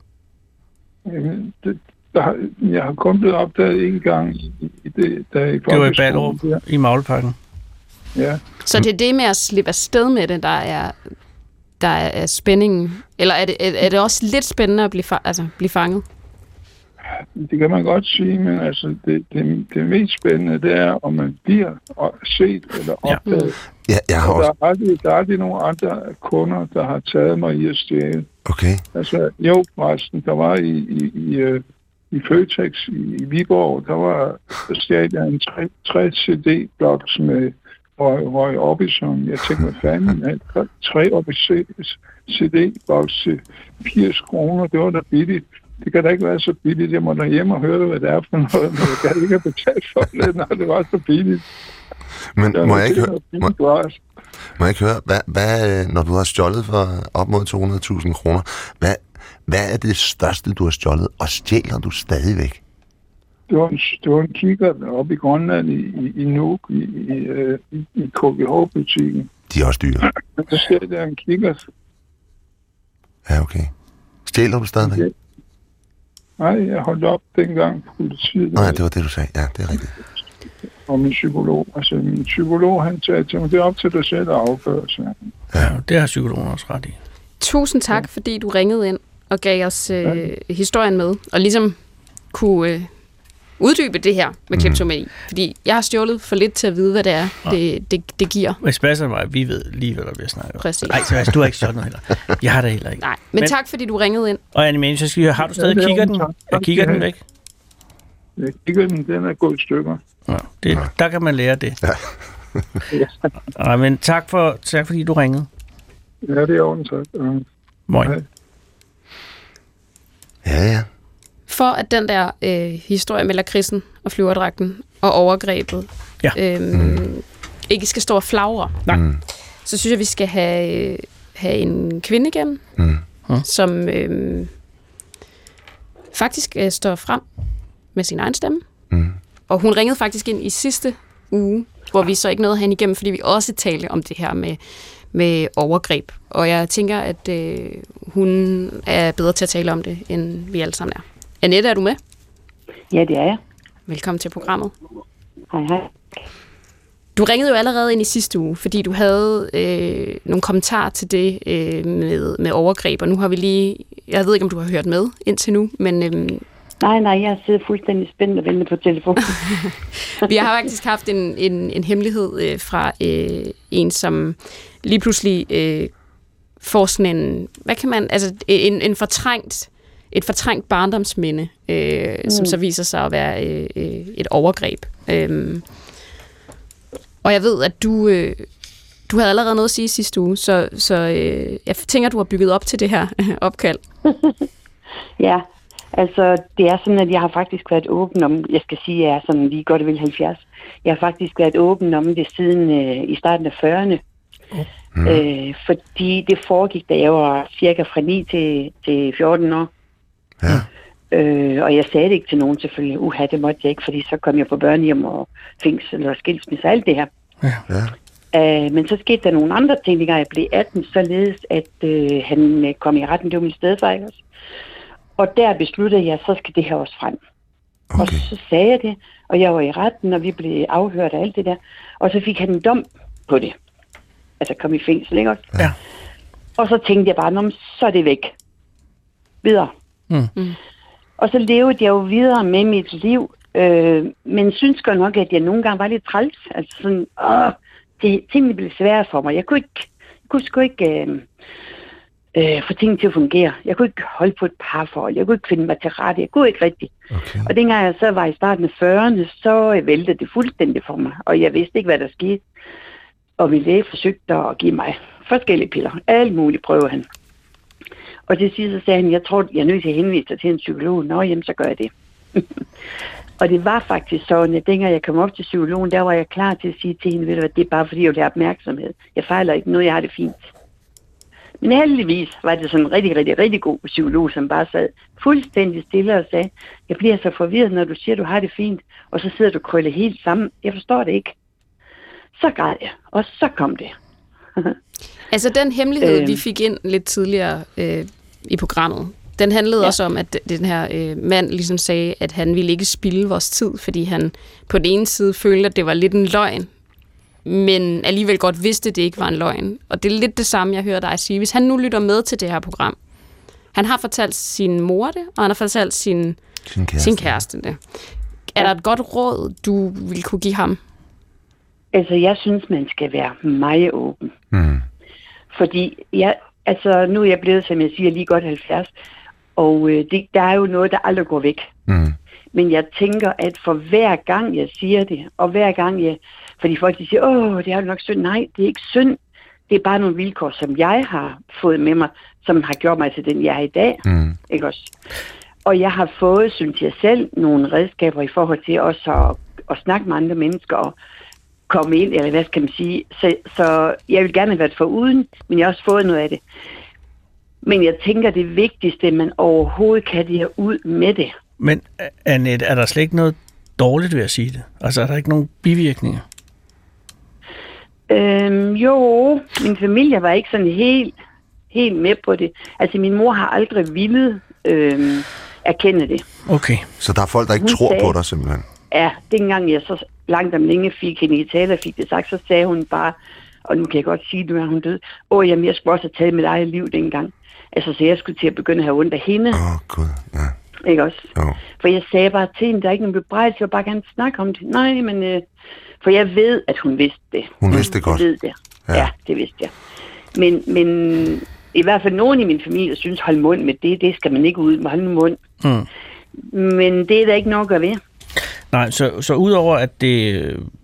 Jamen, det, der, jeg har kun blevet opdaget en gang i, i det, der i det var i Ballerup, i Maglparken. Ja. Så det er det med at slippe afsted med det, der er... der er spændingen? Eller er det, er det også lidt spændende at blive, fa- altså, blive fanget? Det kan man godt sige, men altså det, det, det mest spændende, det er, om man bliver set eller opdaget. Ja, jeg har også... Der er aldrig, der er aldrig nogen andre kunder, der har taget mig i at stjæle. Okay. Altså, jo, forresten, der var i, i, i, i Føtex i, i Viborg, der var der stjal jeg en tre C D-bloks med Roy, Roy Orbison. Jeg tænkte, hvad fanden er tre C D-boks til firs kroner, det var da billigt. Det kan da ikke være så billigt. Jeg må da hjem og høre, hvad det er for noget, men jeg kan ikke have betalt for det, når det var så billigt. Men jeg må jeg ikke høre, må, må jeg ikke høre hvad, hvad, når du har stjålet for op mod to hundrede tusind kroner, hvad, hvad er det største, du har stjålet, og stjæler du stadigvæk? Det var en, det var en kikkert oppe i Grønland i, i, i Nuuk, i, i, i, i K G H-butikken. De er også dyre. Så stjæler jeg en kikkert. Ja, okay. Stjæler du stadigvæk? Okay. Nej, jeg holdt op dengang politiet. Nej, det var det, du sagde. Ja, det er rigtigt. Og min psykolog. Altså, min psykolog, han sagde til mig, det er op til dig selv at afgøre sig. Ja, det har psykologen også ret i. Tusind tak, fordi du ringede ind og gav os øh, ja. historien med, og ligesom kunne øh, uddybe det her med kleptomani. Mm. Fordi jeg har stjålet for lidt til at vide, hvad det er, ja. det, det, det giver. Hvis passer mig, vi ved lige, hvad der bliver snakket om. Præcis. Nej, så du har ikke stjålet noget heller. Jeg har det heller ikke. Nej, men, men tak, fordi du ringede ind. Og Anne-Marie, så skal jeg høre, har du stadig ja, kigger den? Jeg kigger den væk? Jeg kigger den, den er gået i stykker. Ja, det, der kan man lære det. Ja. Ja, men tak, for, tak fordi du ringede. Ja, det er ordentligt. Uh, Moin. Ja, ja. For at den der øh, historie med lakridsen og flyverdragten og overgrebet ja. øhm, mm. ikke skal stå og flagre, mm. så synes jeg, vi skal have, have en kvinde igen, mm. som øh, faktisk øh, står frem med sin egen stemme. Mm. Og hun ringede faktisk ind i sidste uge, hvor vi så ikke nåede hende igennem, fordi vi også talte om det her med, med overgreb. Og jeg tænker, at øh, hun er bedre til at tale om det, end vi alle sammen er. Annette, er du med? Ja, det er jeg. Velkommen til programmet. Hej, hej. Du ringede jo allerede ind i sidste uge, fordi du havde øh, nogle kommentarer til det øh, med, med overgreb, og nu har vi lige, jeg ved ikke, om du har hørt med indtil nu, men... Øh, nej, nej, jeg sidder fuldstændig spændt og venter på telefonen. Vi har faktisk haft en, en, en hemmelighed øh, fra øh, en, som lige pludselig øh, får sådan en, hvad kan man, altså en, en fortrængt, et fortrængt barndomsminde, øh, mm. som så viser sig at være øh, et overgreb. Øh, og jeg ved, at du, øh, du havde allerede noget at sige sidste uge, så, så øh, jeg tænker, at du har bygget op til det her opkald. Ja, altså det er sådan, at jeg har faktisk været åben om, jeg skal sige, at jeg er sådan lige godt og vel halvfjerds. Jeg har faktisk været åben om det siden øh, i starten af fyrrerne. Mm. Øh, fordi det foregik, da jeg var cirka fra ni til, til fjorten år. Ja. Øh, og jeg sagde det ikke til nogen selvfølgelig. Uha, det måtte jeg ikke, fordi så kom jeg på børnehjem og fængsel og skilsmisse og alt det her. Ja. Ja. Øh, men så skete der nogle andre ting, da jeg blev atten, således at øh, han kom i retten. Det var min stedfar, ikke også? Og der besluttede jeg, så skal det her også frem. Okay. Og så sagde jeg det, og jeg var i retten, og vi blev afhørt af alt det der. Og så fik han en dom på det. Altså kom i fængsel, ikke også? Ja. Og så tænkte jeg bare, så er det væk. Videre. Mm. Mm. Og så levede jeg jo videre med mit liv. Øh, men synes godt nok, at jeg nogle gange var lidt træls. Altså sådan, åh, det, tingene blev svære for mig. Jeg kunne ikke, jeg kunne sgu ikke øh, øh, få tingene til at fungere. Jeg kunne ikke holde på et parforhold. Jeg kunne ikke finde mig til rette. Jeg kunne ikke rigtigt. Okay. Og dengang jeg så var i starten af fyrrerne, så væltede det fuldstændig for mig. Og jeg vidste ikke, hvad der skete. Og min læge forsøgte at give mig forskellige piller. Alle mulige prøver han. Og til sidst så sagde han, jeg tror, jeg er nødt til at henvise dig til en psykolog. Nå, jamen, så gør jeg det. Og det var faktisk sådan, at dengang jeg kom op til psykologen, der var jeg klar til at sige til hende, ved du hvad, det er bare fordi, jeg vil have opmærksomhed. Jeg fejler ikke noget, jeg har det fint. Men heldigvis var det sådan en rigtig, rigtig, rigtig god psykolog, som bare sad fuldstændig stille og sagde, jeg bliver så forvirret, når du siger, du har det fint, og så sidder du krøllet helt sammen. Jeg forstår det ikke. Så græd jeg, og så kom det. Altså den hemmelighed, øh, vi fik ind lidt tidligere øh, i programmet, den handlede ja. også om, at den her øh, mand ligesom sagde, at han ville ikke spilde vores tid, fordi han på den ene side følte, at det var lidt en løgn, men alligevel godt vidste, at det ikke var en løgn. Og det er lidt det samme, jeg hører dig sige. Hvis han nu lytter med til det her program, han har fortalt sin mor det, og han har fortalt sin, sin, kæreste. sin kæreste det. Er der et godt råd, du vil kunne give ham? Altså, jeg synes, man skal være meget åben. Mm. Fordi, jeg, altså, nu er jeg blevet, som jeg siger, lige godt halvfjerds, og øh, det, der er jo noget, der aldrig går væk. Mm. Men jeg tænker, at for hver gang jeg siger det, og hver gang jeg... Fordi folk de siger, åh, det er jo nok synd. Nej, det er ikke synd. Det er bare nogle vilkår, som jeg har fået med mig, som har gjort mig til den, jeg er i dag. Mm. Ikke også? Og jeg har fået, synes jeg selv, nogle redskaber i forhold til også at, at snakke med andre mennesker og komme ind, eller hvad skal man sige. Så, så jeg vil gerne have været foruden, men jeg har også fået noget af det. Men jeg tænker, det vigtigste, man overhovedet kan det her ud med det. Men Annette, er der slet ikke noget dårligt ved at sige det? Altså er der ikke nogen bivirkninger? Øhm, jo, min familie var ikke sådan helt, helt med på det. Altså min mor har aldrig villet øhm, erkende det. Okay. Så der er folk, der ikke hun tror sagde, på dig simpelthen? Ja, dengang jeg så langt om længe fik hende i tale og fik det sagt, så sagde hun bare, og nu kan jeg godt sige, nu er hun død, åh, jamen jeg skulle også have taget mit eget liv dengang. Altså så jeg skulle til at begynde at have ondt af hende. Åh, oh, gud, ja. Ikke også? Jo. For jeg sagde bare til hende, der er ikke nogen bebrejdelse, jeg vil bare gerne snakke om det. Nej, men... Øh, for jeg ved, at hun vidste det. Hun vidste det godt? Jeg ved det. Ja. ja, det vidste jeg. Men, men i hvert fald nogen i min familie synes, hold mund med det. Det skal man ikke ud med. Hold mund. Mm. Men det er der ikke nok at ved. Nej, så, så udover at det,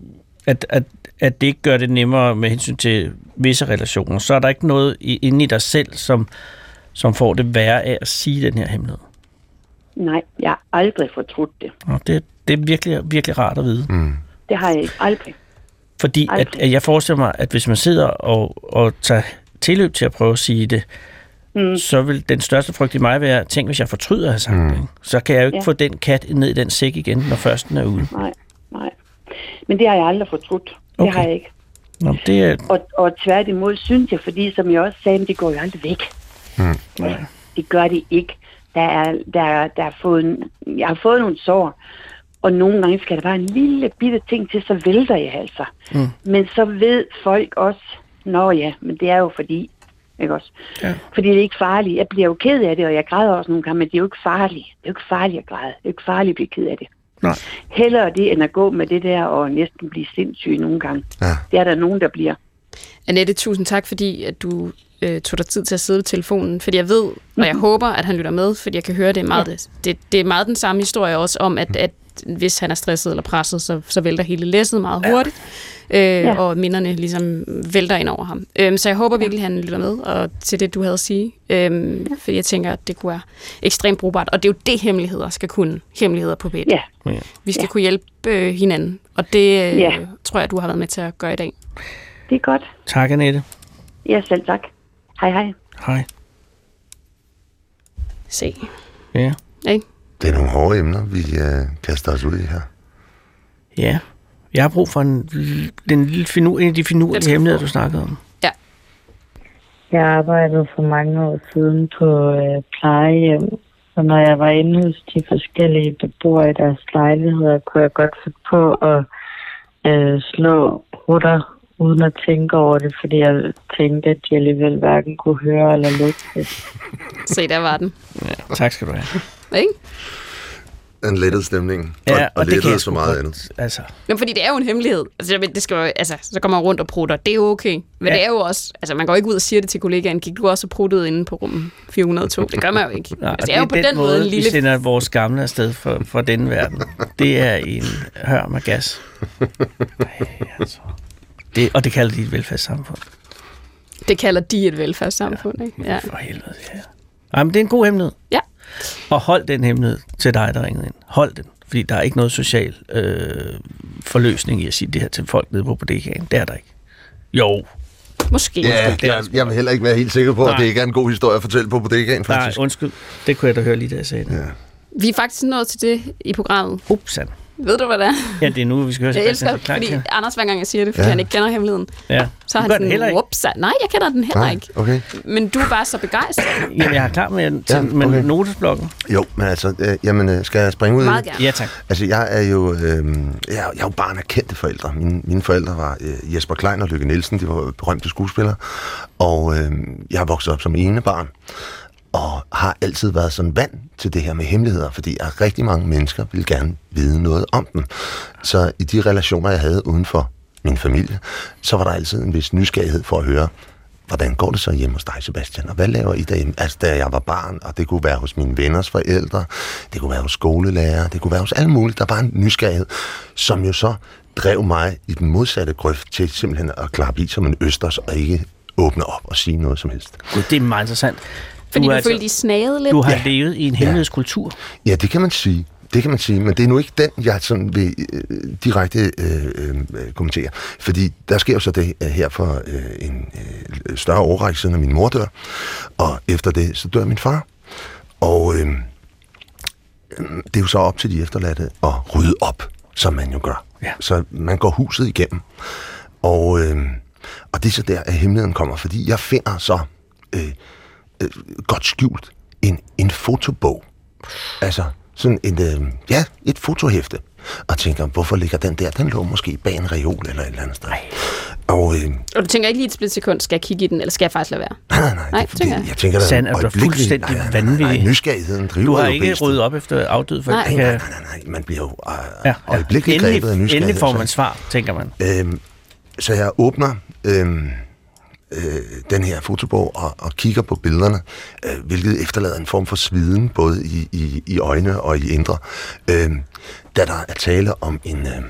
at, at, at det ikke gør det nemmere med hensyn til visse relationer, så er der ikke noget inde i dig selv, som, som får det værre af at sige den her hemmelighed? Nej, jeg har aldrig fortrudt det. Og det, det er virkelig, virkelig rart at vide. Mm. Det har jeg ikke. Aldrig. Fordi aldrig. At, at jeg forestiller mig, at hvis man sidder og, og tager tilløb til at prøve at sige det, mm. så vil den største frygt i mig være, tænk hvis jeg fortryder at have sagt mm. det. Så kan jeg jo ikke ja. få den kat ned i den sæk igen, når først den er ude. Nej, nej. Men det har jeg aldrig fortrudt. Okay. Det har jeg ikke. Nå, det er... og, og tværtimod synes jeg, fordi som jeg også sagde, det går jo aldrig væk. Mm. Ja. Det gør det ikke. Der er, der, er, der er fået, jeg har fået nogle sår, og nogle gange skal der bare en lille bitte ting til, så vælter jeg altså. Mm. Men så ved folk også, nå ja, men det er jo fordi, ikke også? Ja. Fordi det er ikke farligt. Jeg bliver jo ked af det, og jeg græder også nogle gange, men det er jo ikke farligt. Det er jo ikke farligt at græde. Det er jo ikke farligt at blive ked af det. Nej. Hellere det, end at gå med det der og næsten blive sindssyg nogle gange. Ja. Det er der nogen, der bliver. Annette, tusind tak, fordi at du øh, tog dig tid til at sidde ved telefonen, fordi jeg ved, og jeg håber, at han lytter med, fordi jeg kan høre, det er meget, ja. det, det er meget den samme historie også om, at, at hvis han er stresset eller presset, så, så vælter hele læsset meget hurtigt, øh, ja. og minderne ligesom vælter ind over ham. Øh, så jeg håber virkelig, at han lytter med og til det, du havde at sige, øh, ja. fordi jeg tænker, at det kunne være ekstremt brugbart, og det er jo det, hemmeligheder skal kunne, hemmeligheder på bed. Ja. Vi skal ja. kunne hjælpe øh, hinanden, og det øh, ja. tror jeg, du har været med til at gøre i dag. Det er godt. Tak, Annette. Ja, selv tak. Hej, hej. Hej. Se. Ja. Hey. Det er nogle hårde emner, vi uh, kaster os ud i her. Ja. Jeg har brug for en, en, lille finu, en af de finurlige hemmeligheder, du snakkede om. Ja. Jeg arbejdede for mange år siden på øh, plejehjem, så når jeg var inde hos de forskellige beboere i deres lejligheder, kunne jeg godt finde på at øh, slå rutter, uden at tænke over det, fordi jeg tænkte, at de alligevel hverken kunne høre eller lugte det. Se, der var den. Ja, tak skal du have. Ikke? En lettet stemning. Ja, og, og, og det kan jeg så meget godt, andet. Altså. Men fordi det er jo en hemmelighed. Altså, det skal jo, altså, så kommer man rundt og prutter. Det er jo okay. Men ja. Det er jo også... Altså, man går ikke ud og siger det til kollegaen. Gik du også og pruttede inde på rum fire hundrede og to? Det gør man jo ikke. Nej, altså, det det er jo på den, den måde en lille... vi sender vores gamle afsted for, for denne verden. Det er en hør med gas. Ej, altså. Det, og det kalder de et velfærdssamfund. Det kalder de et velfærdssamfund, ja, ikke? Ja. For helvede, ja. Ej, men det er en god hemmelighed. Ja. Og hold den hemmelighed til dig, der ringede ind. Hold den. Fordi der er ikke noget social øh, forløsning i at sige det her til folk nede på bodegaen. Det er der ikke. Jo. Måske. Ja, jeg, jeg vil heller ikke være helt sikker på, Nej. at det ikke er en god historie at fortælle på bodegaen, faktisk. Nej, undskyld. Det kunne jeg da høre lige, da jeg sagde det. Ja. Vi er faktisk nået til det i programmet. Upsan. Ved du, hvad det er? Ja, det er nu, vi skal høre Jeg elsker, Sebastian fordi til. Anders, hver gang jeg siger det, fordi Ja. han ikke kender hemmeligheden. Ja. Så er Du han gør den heller sådan, ikke. ups, nej, jeg kender den heller Nej, ikke. okay. Men du er bare så begejstret. Jamen, jeg er klar med, til, Ja, med okay. notesblokken. Jo, men altså, øh, jamen, øh, skal jeg springe ud i Meget det? gerne. Ja, tak. Altså, jeg er jo, øh, jeg, er- jeg er jo barn af kendte forældre. Mine, mine forældre var øh, Jesper Klein og Lykke Nielsen, de var berømte skuespillere. Og øh, jeg har vokset op som ene barn, og har altid været sådan vant til det her med hemmeligheder, fordi jeg rigtig mange mennesker vil gerne vide noget om dem. Så i de relationer, jeg havde uden for min familie, så var der altid en vis nysgerrighed for at høre, hvordan går det så hjemme hos dig, Sebastian? Og hvad laver I derhjemme? Altså, da jeg var barn, og det kunne være hos mine venners forældre, det kunne være hos skolelærer, det kunne være hos alle mulige. Der var en nysgerrighed, som jo så drev mig i den modsatte grøft til simpelthen at klappe i som en østers, og ikke åbne op og sige noget som helst. Gud, det er meget interessant. Fordi du, er du følte, de snagede lidt. Du har Ja. levet i en hemmelighedskultur. Ja, det kan man sige. Det kan man sige, men det er nu ikke den, jeg sådan vil øh, direkte øh, øh, kommentere. Fordi der sker jo så det øh, her for øh, en øh, større årrække siden, at min mor dør, og efter det, så dør min far. Og øh, det er jo så op til de efterladte at rydde op, som man jo gør. Ja. Så man går huset igennem. Og, øh, og det er så der, at hemmeligheden kommer, fordi jeg finder så øh, øh, godt skjult en, en fotobog. Altså sådan et, øh, ja, et fotohæfte. Og tænker, hvorfor ligger den der? Den lå måske bag en reol eller et eller andet sted. Og, øh, Og du tænker ikke lige et splitsekund, skal jeg kigge i den, eller skal jeg faktisk lade være? nej, nej, nej. Nej, det, tænker det, jeg. jeg tænker, der Sand, er du øjeblikkeligt- fuldstændig nej, nej, nej, vanvittig? Nej, nysgerrigheden driver Du har jo ikke bedst. ryddet op efter afdøde folk. Nej. Nej, nej, nej, nej, man bliver jo øh, Ja, øjeblikkeligt endelig, grebet af nysgerrighed. endelig får man så- svar, tænker man. Øhm, så jeg åbner øhm, øh, den her fotobog og, og kigger på billederne, øh, hvilket efterlader en form for sviden, både i, i, i øjne og i indre. Øhm, da der er tale om en, øh,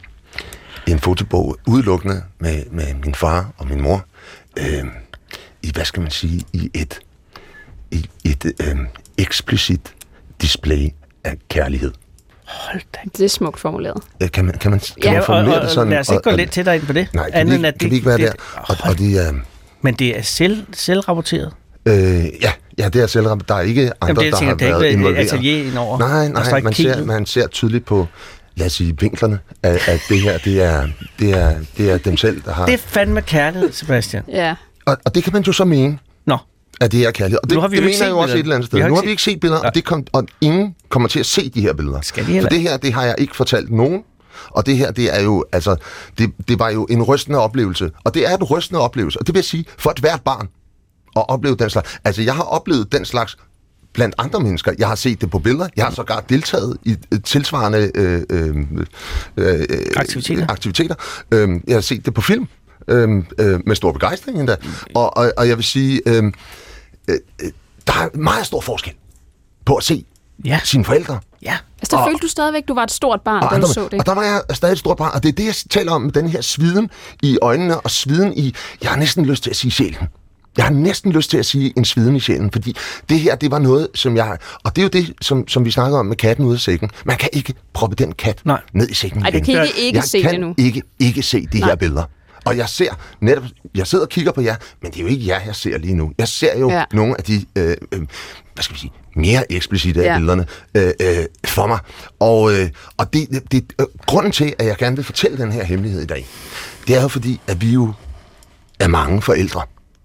en fotobog udelukkende med, med min far og min mor, øh, i, hvad skal man sige, i et, i et øh, eksplicit display af kærlighed. Hold da. Det er smukt formuleret. Øh, Kan man, kan man, kan Ja, man Og, formulere og, det og sådan? lad os ikke gå og, lidt tættere ind på det. Nej, kan Andet vi end, ikke, at kan vi ikke være det, der? Og, og de er... Men det er selv, selvrapporteret. Øh, ja, ja, det er selvramt. Der er ikke andre, Jamen, det, jeg der tænker, har det er været ikke involveret. atelier indover. Nej, Der står nej, ikke man ser, kigget. man ser tydeligt på, lad os sige, vinklerne, at, at det her, det er, det, er, det er dem selv, der har... Det er fandme kærlighed, Sebastian. Ja. Og, og det kan man jo så mene, Nå, at det er kærlighed. Og det, Nu har vi det jo ikke mener jeg set jo også billeder. et eller andet sted. Vi har Nu ikke har vi ikke set billeder, og, det kom, og ingen kommer til at se de her billeder. Skal de heller For det her, det har jeg ikke fortalt nogen. Og det her, det er jo, altså, det, det var jo en rystende oplevelse. Og det er en rystende oplevelse. Og det vil jeg sige, for et hvert barn at opleve den slags. Altså, jeg har oplevet den slags blandt andre mennesker. Jeg har set det på billeder. Jeg har sågar deltaget i øh, tilsvarende øh, øh, øh, Aktiviteter. aktiviteter. Øh, jeg har set det på film. Øh, øh, med stor begejstring endda. Og, og, og jeg vil sige, øh, øh, der er meget stor forskel på at se ja. sine forældre. Ja. Altså, der Og- følte du stadigvæk, du var et stort barn, Og, da andre, du så det. og der var jeg stadig et stort barn, og det er det, jeg taler om, med den her sviden i øjnene, og sviden i, jeg har næsten lyst til at sige sjælen. Jeg har næsten lyst til at sige en sviden i sjælen, fordi det her, det var noget, som jeg... Og det er jo det, som, som vi snakker om med katten ude af sækken. Man kan ikke proppe den kat Nej. ned i sækken. Ej, du igen. kan ikke ikke jeg se kan det nu. ikke, ikke se de Nej. her billeder. Og jeg ser netop, jeg sidder og kigger på jer, men det er jo ikke jer, jeg ser lige nu. Jeg ser jo Ja. nogle af de, øh, øh, hvad skal vi sige, mere eksplicite Ja. af billederne øh, øh, for mig. Og, øh, og det, det, øh, grunden til, at jeg gerne vil fortælle den her hemmelighed i dag, det er jo fordi, at vi jo er mange forældre,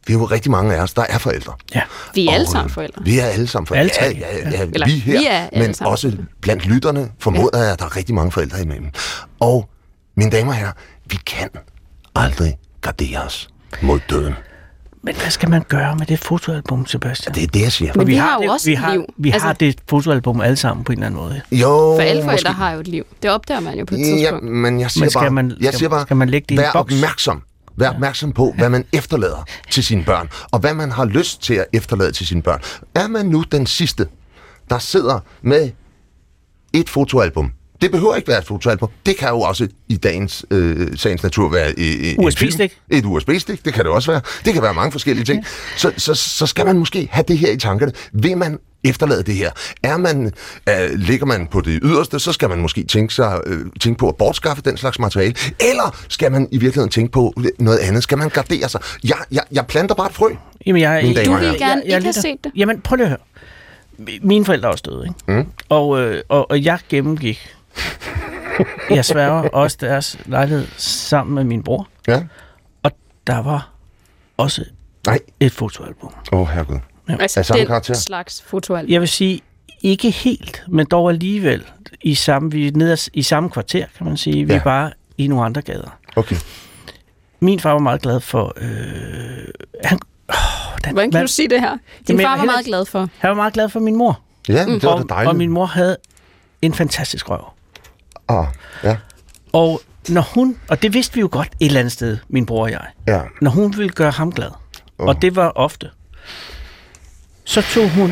vi er jo rigtig mange af os, der er forældre. Ja. Vi er alle Og, sammen øh, forældre. Vi er alle sammen forældre. Alle Ja, tre. ja, ja, ja. Eller, vi her, vi er alle men sammen også forældre. blandt lytterne formoder jeg, at der er rigtig mange forældre imellem. Og mine damer og herrer, vi kan aldrig gardere os mod døden. Men hvad skal man gøre med det fotoalbum, Sebastian? Det er det, jeg siger. Men vi har jo det, også vi et har, liv. Vi Altså- har det fotoalbum alle sammen på en eller anden måde. Jo, For alle forældre måske. har jo et liv. Det opdager man jo på et Ja, tidspunkt. men jeg siger Men skal bare, man- jeg skal- siger bare skal man lægge det i en vær boks? opmærksom. Vær opmærksom på, hvad man efterlader til sine børn, og hvad man har lyst til at efterlade til sine børn. Er man nu den sidste, der sidder med et fotoalbum? Det behøver ikke være et fotoalbum. Det kan jo også i dagens øh, sagens natur være et, et U S B-stik. Et U S B-stik, det kan det også være. Det kan være mange forskellige ting. Så, så, så skal man måske have det her i tankerne. Vil man efterlade det her? Er man, øh, ligger man på det yderste, så skal man måske tænke, sig, øh, tænke på at bortskaffe den slags materiale. Eller skal man i virkeligheden tænke på noget andet? Skal man gardere sig? Jeg, jeg, jeg planter bare et frø. Jamen, jeg, Mine damer Du og ville herrer. gerne jeg, jeg ikke have lytter. set det. Jamen, prøv lige at høre. Mine forældre er også døde, ikke? Mm. Og, øh, og, og jeg gennemgik, jeg sværger også deres lejlighed sammen med min bror. Ja? Og der var også Nej. et fotoalbum. Åh, oh, herregud. Altså, Af samme den karakter? slags fotoalbum. Jeg vil sige, ikke helt, men dog alligevel i samme, vi er nede i samme kvarter, kan man sige. Vi Ja. er bare i nogle andre gader. Okay. Min far var meget glad for... Øh, han, åh, den, Hvordan kan hvad- du sige det her? Din Jamen, far var heller meget ikke- glad for. Han var meget glad for min mor. Ja, men det var da og, dejligt. og min mor havde en fantastisk røv. Ah, ja, Og når hun, og det vidste vi jo godt et eller andet sted, min bror og jeg, ja. når hun ville gøre ham glad, Oh. og det var ofte, så tog hun...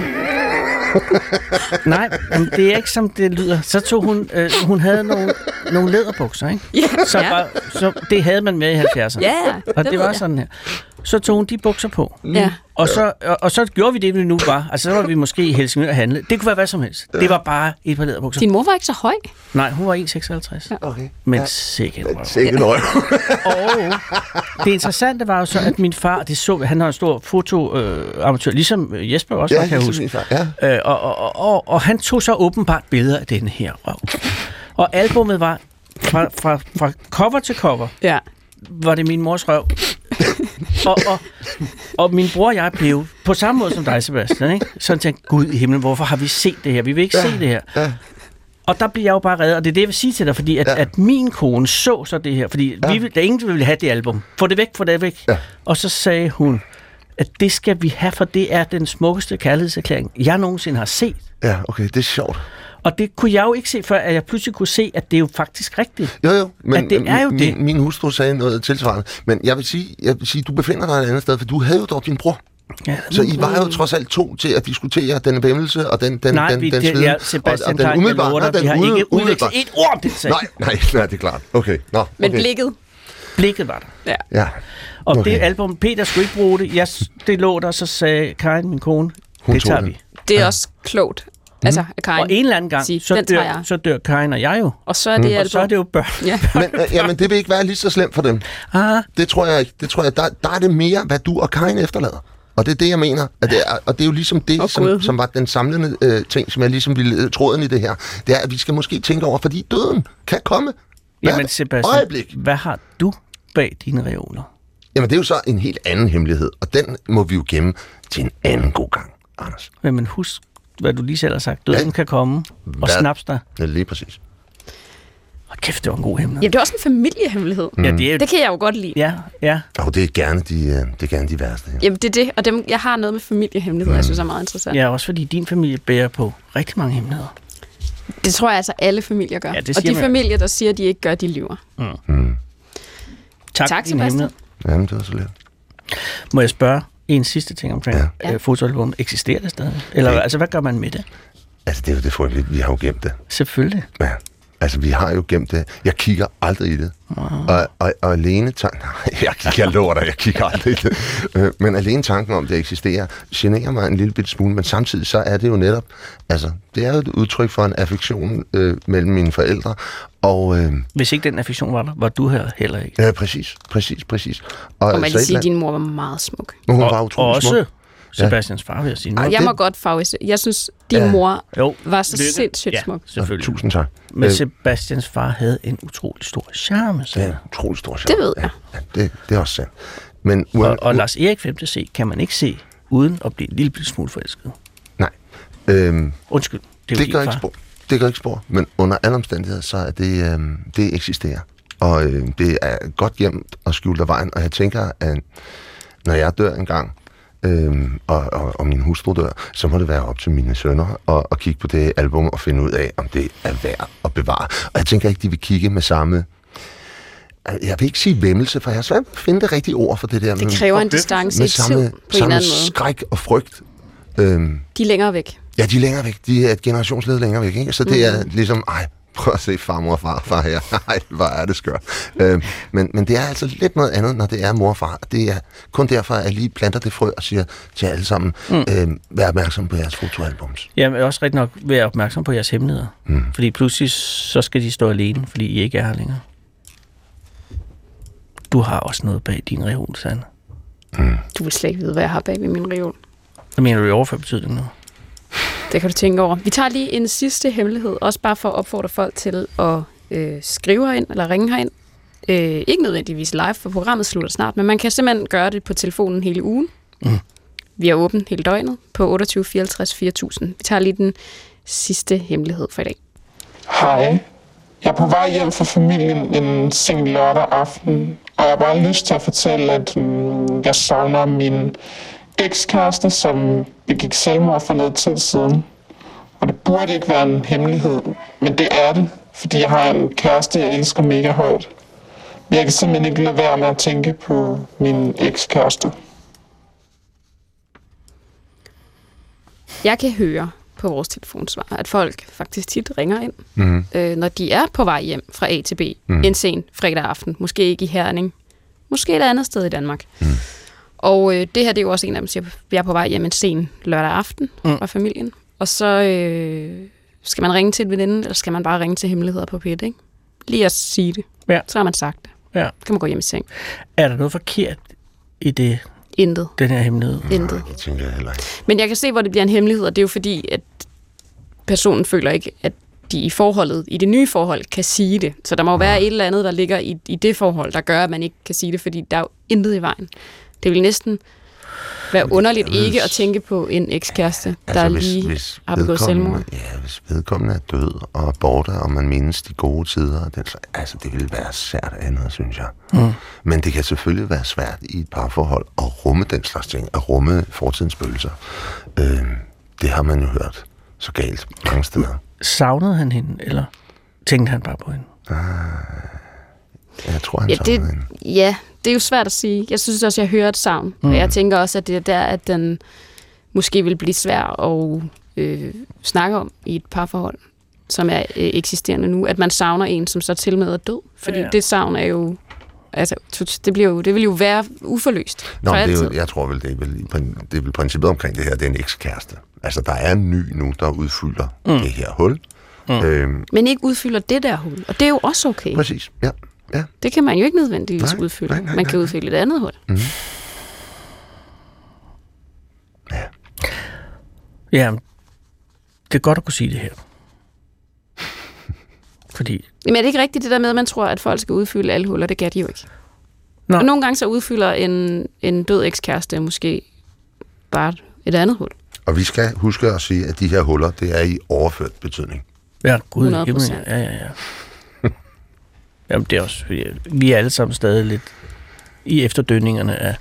Nej, men det er ikke som det lyder. Så tog hun, øh, hun havde nogle, nogle læderbukser, ikke? Ja, Så, ja. bare, så det havde man med i halvfjerdserne. Ja, og det det ved var jeg. sådan her. Så tog hun de bukser på. Ja. Og så, og, og så gjorde vi det, vi nu var. Altså, så var vi måske i Helsingør og handle. Det kunne være hvad som helst. Det var bare et par læderbukser. Din mor var ikke så høj. Nej, hun var en komma seksoghalvtreds. Ja. Okay. Men Ja. sikkert røv. Sikke røv. Og det interessante var jo så, at min far, det så vi, han har en stor fotoamatør, øh, ligesom Jesper også, Ja, kan jeg ligesom huske. min far, ja. Øh, og, og, og, og, og han tog så åbenbart billeder af den her røv. Og albummet var fra, fra, fra cover til cover, Ja. var det min mors røv. og, og, og min bror og jeg blev på samme måde som dig, Sebastian, ikke? Sådan tænkte, Gud i himlen, hvorfor har vi set det her? Vi vil ikke ja, se det her. Ja. Og der blev jeg jo bare reddet, og det er det, jeg vil sige til dig, fordi at, Ja. ja. at min kone så så det her, fordi Ja. ja. vi, vil- der er ingen, der ville have det album. Få det væk, få det væk. Ja. Og så sagde hun, at det skal vi have, for det er den smukkeste kærlighedserklæring, jeg nogensinde har set. Ja, okay, det er sjovt. Og det kunne jeg jo ikke se, før at jeg pludselig kunne se, at det er jo faktisk rigtigt. Jo, jo, men At det er jo min, det. Min, min hustru sagde noget tilsvarende. Men jeg vil sige, jeg vil sige, du befinder dig et andet sted, for du havde jo dog din bror. Ja. Så I var jo trods alt to til at diskutere den væmmelse og den, den, Nej, den, vi, den det, sveden. ja, Sebastian, og, og den jeg umiddelbare, lover dig, nej, vi har den ikke ude- udvekslet umiddelbare- et ord om den sag. Nej, nej, nej, det er klart. Okay, nå. Men okay. blikket. Blikket var der. Ja. Ja, Og Okay. det album, Peter skulle ikke bruge det, jeg, det lå der, så sagde Karin, min kone, Hun det tog tager den. vi. Det er også klogt. Altså, af Karin. Og en eller anden gang, Sige, så den tager dør, jeg. så dør Karin og jeg jo. Og så er det Og album. så er det jo børn. Ja. men, øh, jamen, det vil ikke være lige så slemt for dem. Ah, Det tror jeg ikke. Det tror jeg, der, der er det mere, hvad du og Karin efterlader. Og det er det, jeg mener. At det er, og det er jo ligesom det, Åh, som, Gud. som var den samlende øh, ting, som jeg ligesom ville øh, tråden i det her. Det er, at vi skal måske tænke over, fordi døden kan komme. jamen Hvert Sebastian, øjeblik. hvad har du bag dine reoler? Jamen, det er jo så en helt anden hemmelighed, og den må vi jo gemme til en anden god gang, Anders. Men husk, hvad du lige selv har sagt. Døden Ja. kan komme og Hvad? snaps dig. Ja, lige præcis. Hold kæft, det var en god hemmelighed. Jamen, det er også en familiehemmelighed. Ja, det er jo... Det kan jeg jo godt lide. Ja, ja. Og det er gerne de, øh, det er gerne de værste. Ja. Jamen, det er det. Og dem, jeg har noget med familiehemmeligheder, jeg synes er meget interessant. Ja, også fordi din familie bærer på rigtig mange hemmeligheder. Det tror jeg altså, alle familier gør. Ja, det og siger de man. familier, der siger, at de ikke gør, de lyver. Mm. Tak, Tak, for din Sebastian. hemmelighed. Jamen, det var så lidt. Må jeg spørge en sidste ting omkring Ja. ja. øh, fotoalbum? Eksisterer det stadig? Eller Ja. altså, hvad gør man med det? Altså, det er jo det frygtelige. Vi har jo gemt det. Selvfølgelig. Ja. Altså, vi har jo gemt det. Jeg kigger aldrig i det. Wow. Og, og, og alene tanken... Jeg, jeg lover dig, jeg kigger aldrig i det. Øh, Men alene tanken om, det eksisterer, generer mig en lille bitte smule. Men samtidig så er det jo netop... Altså, det er jo et udtryk for en affektion øh, mellem mine forældre. Og... Øh, Hvis ikke den affektion var der, var du her heller ikke. ja, præcis, præcis, præcis. Og man så kan et sige, eller at din mor var meget smuk. andet- hun og, var og utrolig også smuk. Sebastians far, vil jeg sige. Ej, Nu. Jeg det- må godt favorisere. Jeg synes, din Ja. mor Jo, var så lykke. sindssygt ja, smuk. selvfølgelig. Tusind tak. Men Øh, Sebastians far havde en utrolig stor charme, så. det er en utrolig stor Det ved jeg. Ja, ja, det, det er også sandt. Men, og, og Lars Erik femte C kan man ikke se, uden at blive en lille smule forelsket. Nej. Øhm, Undskyld. Det, det gør ikke spor. Det gør ikke spor. Men under alle omstændigheder, så er det, øhm, det eksisterer. Og øh, det er godt hjemt og skjult af vejen. Og jeg tænker, at når jeg dør engang, øhm, og, og, og min hustru dør, så må det være op til mine sønner at, at kigge på det album og finde ud af, om det er værd at bevare. Og jeg tænker ikke, de vil kigge med samme... Jeg vil ikke sige væmmelse, for jeg har svært at finde det rigtige ord for det der. Det kræver en distance i tid på en eller anden måde. Skræk og frygt. Øhm, de er længere væk. Ja, de er længere væk. De er et generationsled længere væk, ikke? Så det mm. er ligesom, ej, prøv at se farmor og farfar her. Ej, hvor er det skørt. øhm, men, men det er altså lidt noget andet, når det er mor og far. Det er kun derfor, at jeg lige planter det frø og siger til alle sammen, mm. øhm, vær opmærksom på jeres fotoalbums. Jamen, også rigtig nok være opmærksom på jeres hemmeligheder. Mm. Fordi pludselig, så skal de stå alene, fordi I ikke er her længere. Du har også noget bag din reol, Sanne. Mm. Du vil slet ikke vide, hvad jeg har bag ved min reol. Hvad mener du i overført betydning nu? Det kan du tænke over. Vi tager lige en sidste hemmelighed, også bare for at opfordre folk til at øh, skrive herind eller ringe herind. Øh, ikke nødvendigvis live, for programmet slutter snart, men man kan simpelthen gøre det på telefonen hele ugen. Mm. Vi er åbent hele døgnet på otteogtyve fireoghalvtreds fire tusind. Vi tager lige den sidste hemmelighed for i dag. Hej. Jeg er på vej hjem fra familien en sen lørdag aften, og jeg har bare lyst til at fortælle, at mm, jeg savner min ekskæreste, som begik selvmord for noget tid siden. Og det burde ikke være en hemmelighed, men det er det, fordi jeg har en kæreste, jeg elsker mega højt. Men jeg kan simpelthen ikke lade være med at tænke på min ekskæreste. Jeg kan høre på vores telefonsvar, at folk faktisk tit ringer ind, mm. øh, når de er på vej hjem fra A til B mm. en sen fredag aften. Måske ikke i Herning, måske et andet sted i Danmark. Mm. Og øh, det her, det er jo også en af dem, der siger, at vi er på vej hjem en sen lørdag aften mm. fra familien. Og så øh, skal man ringe til et veninde, eller skal man bare ringe til hemmeligheder på P et, ikke? Lige at sige det. Ja. Så har man sagt det. Ja. Så kan man gå hjem i seng. Er der noget forkert i det? Intet. Den her hemmelighed? Intet. Det tænker jeg heller ikke. Men jeg kan se, hvor det bliver en hemmelighed, og det er jo fordi, at personen føler ikke, at de i forholdet, i det nye forhold, kan sige det. Så der må jo være et eller andet, der ligger i, i det forhold, der gør, at man ikke kan sige det, fordi der er jo intet i vejen. Det vil næsten være underligt hvis, ikke at tænke på en ekskæreste, altså der hvis, lige hvis har begået selvmord. Ja, hvis vedkommende er død og borte, og man mindes de gode tider, den, altså det vil være sært andet, synes jeg. Mm. Men det kan selvfølgelig være svært i et parforhold at rumme den slags ting, at rumme fortidens spøgelser. Øh, det har man jo hørt så galt mange steder. Savnede han hende, eller tænkte han bare på hende? Ah, jeg tror, han ja, savnede det, hende. Ja, det er jo svært at sige. Jeg synes også, jeg hører et savn. Mm. Og jeg tænker også, at det er der, at den måske vil blive svær at øh, snakke om i et parforhold, som er øh, eksisterende nu. At man savner en, som så til med er død. Fordi ja, ja. det savn er jo... Altså, det, bliver jo, det vil jo være uforløst. Nå, det er jo, jeg tror vel, det er vel, det er vel princippet omkring det her, det er en ekskæreste. Altså, der er en ny nu, der udfylder mm. det her hul. Mm. Øhm. Men ikke udfylder det der hul. Og det er jo også okay. Præcis, ja. ja. Det kan man jo ikke nødvendigvis nej, udfylde. Nej, nej, man kan nej. udfylde et andet hul. Mm. Ja. Ja, det er godt at kunne sige det her. Fordi... Men er det ikke rigtigt det der med, at man tror, at folk skal udfylde alle huller? Det kan de jo ikke. Nå. Og nogle gange så udfylder en, en død ekskæreste måske bare et andet hul. Og vi skal huske at sige, at de her huller, det er i overført betydning. Ja, gud. hundrede procent. Ja, ja, ja. Jamen, det er også... Vi er alle sammen stadig lidt i efterdønningerne af,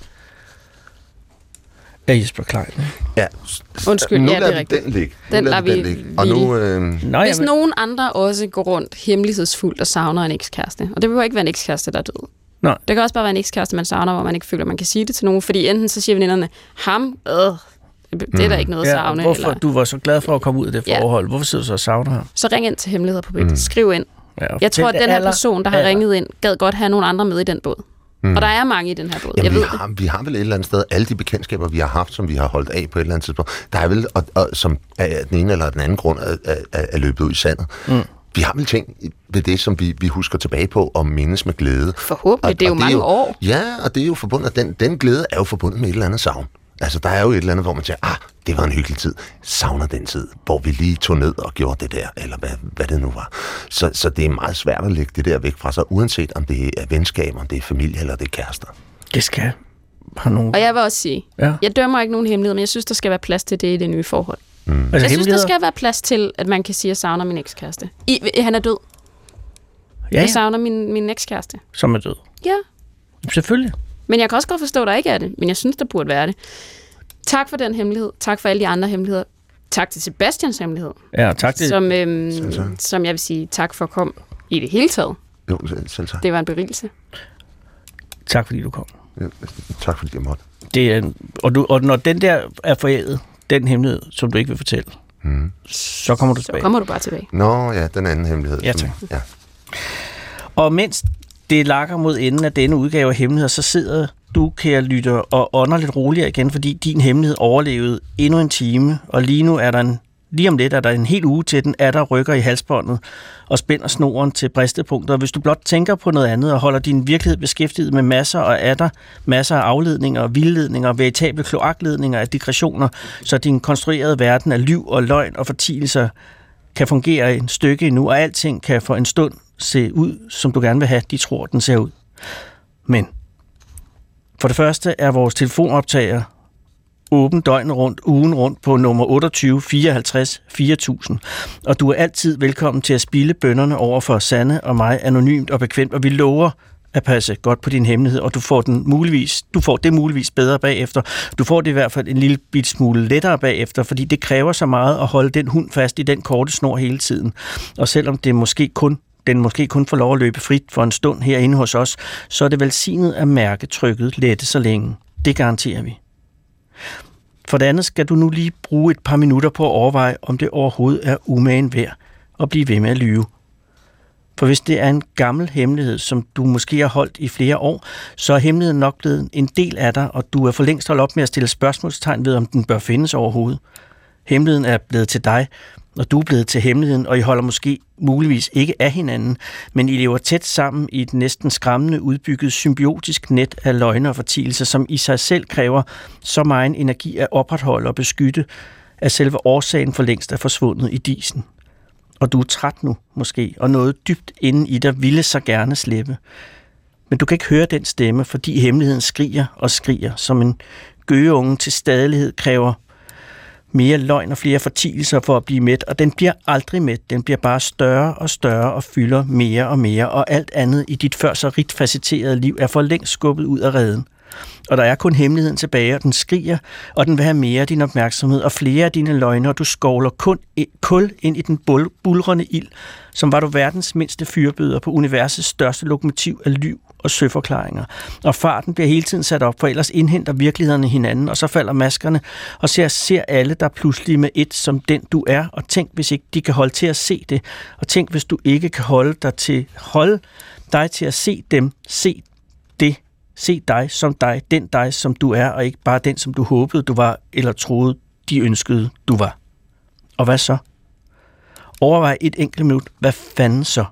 af Jesper Klein. Ja. Undskyld, nu ja, det er vi rigtigt. Den ligge. Den lader vi den ligge. Og nu... Øh... Nå, Hvis nogen andre også går rundt hemmelighedsfuldt og savner en ekskæreste, og det behøver ikke være en ekskæreste, der er død. Nej. Det kan også bare være en ekskæreste, man savner, hvor man ikke føler, at man kan sige det til nogen, fordi enten så siger veninderne, ham, øh, det er der ikke noget at savne. Ja, hvorfor eller... du var så glad for at komme ud af det forhold? Ja. Hvorfor sidder du så og savner ham? Så ring ind til Hemmeligheder på P et. Mm. Skriv ind. Ja, jeg tror, at den her person, der har aller. ringet ind, gad godt have nogle andre med i den båd. Mm. Og der er mange i den her båd. Jamen, jeg vi, ved har, vi har vel et eller andet sted, alle de bekendtskaber, vi har haft, som vi har holdt af på et eller andet tidspunkt, der er vel, og, og, som af den ene eller den anden grund er, er, er løbet ud i sandet. Mm. Vi har vel ting ved det, som vi, vi husker tilbage på og mindes med glæde. Forhåbentlig, og, det er jo mange er jo, år. Ja, og det er jo forbundet, den, den glæde er jo forbundet med et eller andet savn. Altså, der er jo et eller andet, hvor man siger, ah, det var en hyggelig tid. Savner den tid, hvor vi lige tog ned og gjorde det der, eller hvad, hvad det nu var. Så, så det er meget svært at lægge det der væk fra sig, uanset om det er venskab, om det er familie eller det er kærester. Det skal har nogen... Og jeg vil også sige, ja. jeg dømmer ikke nogen hemmelighed, men jeg synes, der skal være plads til det i det nye forhold. Mm. Altså, jeg synes, der skal være plads til, at man kan sige, at jeg savner min ekskæreste. I, han er død. Ja, ja. Jeg savner min, min ekskæreste. Som er død? Ja. Selvfølgelig. Men jeg kan også godt forstå, at der ikke er det. Men jeg synes, der burde være det. Tak for den hemmelighed. Tak for alle de andre hemmeligheder. Tak til Sebastians hemmelighed. Ja, tak til... Som, øhm, som jeg vil sige, tak for at komme i det hele taget. Jo, selv tak. Det var en berigelse. Tak fordi du kom. Ja, tak fordi jeg måtte. Det er, og, du, og når den der er forældet, den hemmelighed, som du ikke vil fortælle, mm. så kommer du tilbage. Så kommer du bare tilbage. Nå ja, den anden hemmelighed. Ja, tak. Som, ja. Og mens det lakker mod enden af denne udgave af hemmeligheder, så sidder du, kære lytter, og ånder lidt roligere igen, fordi din hemmelighed overlevede endnu en time, og lige nu er der en, lige om lidt er der en hel uge til den, er der rykker i halsbåndet og spænder snoren til bristepunkter. Hvis du blot tænker på noget andet og holder din virkelighed beskæftiget med masser og er der masser af afledninger og vildledninger og veritable kloakledninger af digressioner, så din konstruerede verden af lyv og løgn og fortielser kan fungere en stykke endnu, og alting kan for en stund se ud, som du gerne vil have, de tror, den ser ud. Men for det første er vores telefonoptager åben døgnet rundt, ugen rundt på nummer otteogtyve fireoghalvtreds fire tusind. Og du er altid velkommen til at spilde bønnerne over for Sanne og mig anonymt og bekvemt, og vi lover at passe godt på din hemmelighed, og du får, den muligvis, du får det muligvis bedre bagefter. Du får det i hvert fald en lille bit smule lettere bagefter, fordi det kræver så meget at holde den hund fast i den korte snor hele tiden. Og selvom det måske kun den måske kun får lov at løbe frit for en stund herinde hos os, så er det velsignet at mærke trykket lette så længe. Det garanterer vi. For det andet skal du nu lige bruge et par minutter på at overveje, om det overhovedet er umagen værd at blive ved med at lyve. For hvis det er en gammel hemmelighed, som du måske har holdt i flere år, så er hemmeligheden nok blevet en del af dig, og du er for længst holdt op med at stille spørgsmålstegn ved, om den bør findes overhovedet. Hemmeligheden er blevet til dig, og du er blevet til hemmeligheden, og I holder måske muligvis ikke af hinanden, men I lever tæt sammen i et næsten skræmmende udbygget symbiotisk net af løgne og fortielser, som i sig selv kræver så meget energi at opretholde og beskytte, at selve årsagen for længst er forsvundet i disen. Og du er træt nu, måske, og noget dybt inde i dig ville så gerne slippe. Men du kan ikke høre den stemme, fordi hemmeligheden skriger og skriger, som en gøgeunge til stadighed kræver mere løgn og flere fortielser for at blive mæt, og den bliver aldrig mæt. Den bliver bare større og større og fylder mere og mere, og alt andet i dit før så rigt facetterede liv er for længst skubbet ud af reden. Og der er kun hemmeligheden tilbage, og den skriger, og den vil have mere af din opmærksomhed og flere af dine løgne, og du skovler kun kul ind i den bulrende ild, som var du verdens mindste fyrbøder på universets største lokomotiv af liv og søforklaringer. Og farten bliver hele tiden sat op, for ellers indhenter virkelighederne hinanden, og så falder maskerne, og ser, ser alle der pludselig med et som den du er, og tænk, hvis ikke de kan holde til at se det, og tænk, hvis du ikke kan holde dig til, holde dig til at se dem, se det, se dig som dig, den dig som du er, og ikke bare den som du håbede du var, eller troede de ønskede du var. Og hvad så? Overvej et enkelt minut, hvad fanden så?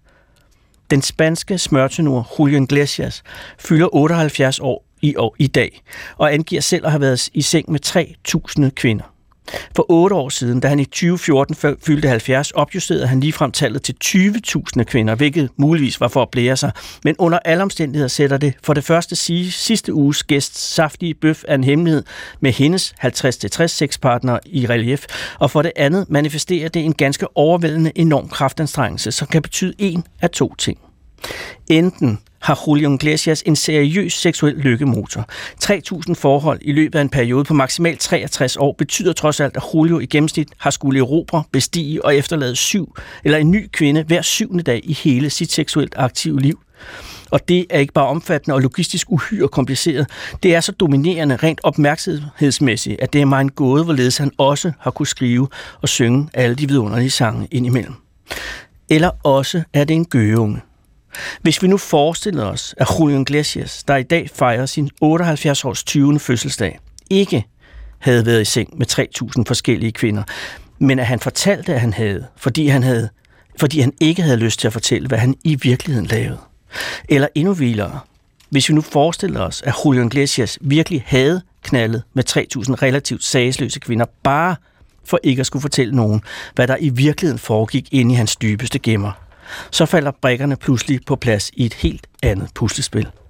Den spanske smørtenur Julio Iglesias fylder otteoghalvfjerds år i år i dag, og angiver selv at have været i seng med tre tusind kvinder. For otte år siden, da han i tyve fjorten fyldte halvfjerds, opjusterede han ligefrem tallet til tyve tusind kvinder, hvilket muligvis var for at blære sig. Men under alle omstændigheder sætter det for det første sige, sidste uges gæst saftige bøf af en hemmelighed med hendes halvtreds til tres sexpartnere i relief, og for det andet manifesterer det en ganske overvældende enorm kraftanstrengelse, som kan betyde en af to ting. Enten har Julio Iglesias en seriøs seksuel lykkemotor. tre tusind forhold i løbet af en periode på maksimalt treogtres år betyder trods alt, at Julio i gennemsnit har skulle erobre, bestige og efterlade syv eller en ny kvinde hver syvende dag i hele sit seksuelt aktive liv. Og det er ikke bare omfattende og logistisk uhyre kompliceret. Det er så dominerende rent opmærksomhedsmæssigt, at det er mig en gåde, hvorledes han også har kunne skrive og synge alle de vidunderlige sange indimellem. Eller også er det en gøgeunge. Hvis vi nu forestiller os, at Julio Iglesias, der i dag fejrer sin otteoghalvfjerds års tyvende fødselsdag, ikke havde været i seng med tre tusind forskellige kvinder, men at han fortalte, at han havde, fordi han, havde, fordi han ikke havde lyst til at fortælle, hvad han i virkeligheden lavede. Eller endnu vildere, hvis vi nu forestiller os, at Julio Iglesias virkelig havde knaldet med tre tusind relativt sagsløse kvinder, bare for ikke at skulle fortælle nogen, hvad der i virkeligheden foregik inde i hans dybeste gemmer, så falder brikkerne pludselig på plads i et helt andet puslespil.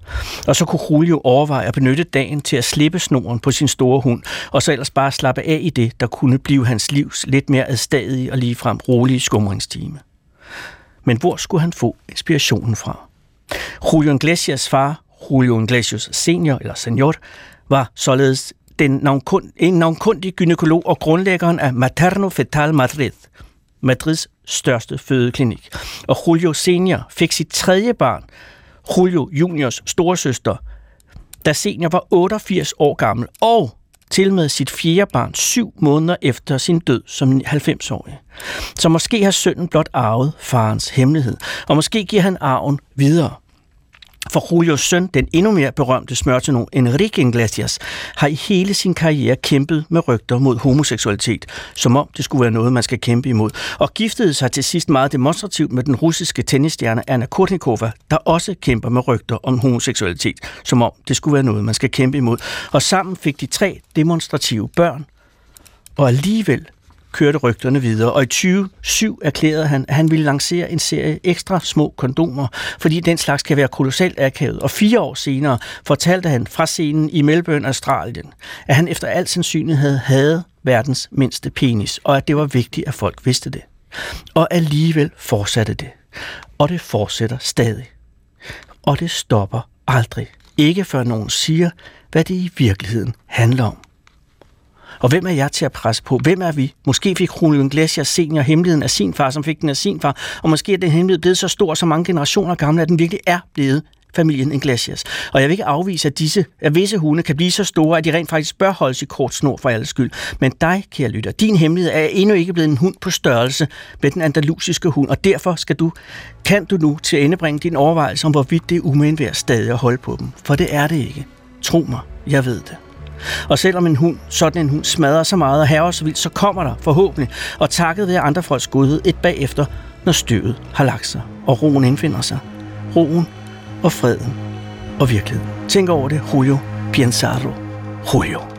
Og så kunne Julio overveje at benytte dagen til at slippe snoren på sin store hund, og så ellers bare slappe af i det, der kunne blive hans livs lidt mere adstadige og ligefrem rolige skumringstime. Men hvor skulle han få inspirationen fra? Julio Iglesias far, Julio Iglesias senior eller senior, var således den navnkund, en navnkundig gynekolog og grundlæggeren af Materno Fetal Madrid, Madrids største fødeklinik. Og Julio senior fik sit tredje barn, Julio juniors storesøster, da senior var otteogfirs år gammel, og til med sit fjerde barn syv måneder efter sin død som halvfems-årig. Så måske har sønnen blot arvet farens hemmelighed, og måske giver han arven videre. For Julios søn, den endnu mere berømte smørtenon Enrique Iglesias, har i hele sin karriere kæmpet med rygter mod homoseksualitet, som om det skulle være noget, man skal kæmpe imod, og giftede sig til sidst meget demonstrativt med den russiske tennisstjerne Anna Kournikova, der også kæmper med rygter om homoseksualitet, som om det skulle være noget, man skal kæmpe imod. Og sammen fik de tre demonstrative børn, og alligevel kørte rygterne videre, og i tyve syv erklærede han, at han ville lancere en serie ekstra små kondomer, fordi den slags kan være kolossalt akavet. Og fire år senere fortalte han fra scenen i Melbourne, Australien, at han efter al sandsynlighed havde verdens mindste penis, og at det var vigtigt, at folk vidste det. Og alligevel fortsatte det. Og det fortsætter stadig. Og det stopper aldrig. Ikke før nogen siger, hvad det i virkeligheden handler om. Og hvem er jeg til at presse på? Hvem er vi? Måske fik Julio Iglesias senior hemmeligheden af sin far, som fik den af sin far, og måske er den hemmelighed blevet så stor, så mange generationer gamle, at den virkelig er blevet familien Iglesias. Og jeg vil ikke afvise, at, disse, at visse hunde kan blive så store, at de rent faktisk bør holdes i kort snor for alles skyld. Men dig, kære lytter, din hemmelighed er endnu ikke blevet en hund på størrelse med den andalusiske hund, og derfor skal du, kan du nu til at endebringe din overvejelse om, hvorvidt det er umenværd stadig at holde på dem. For det er det ikke. Tro mig, jeg ved det. Og selvom en hund, sådan en hund smadrer så meget og hærger så vildt, så kommer der forhåbentlig, og takket ved andre folks godhed, et bagefter, når støvet har lagt sig, og roen indfinder sig. Roen og freden og virkeligheden. Tænk over det, Julio Pianzaro. Julio.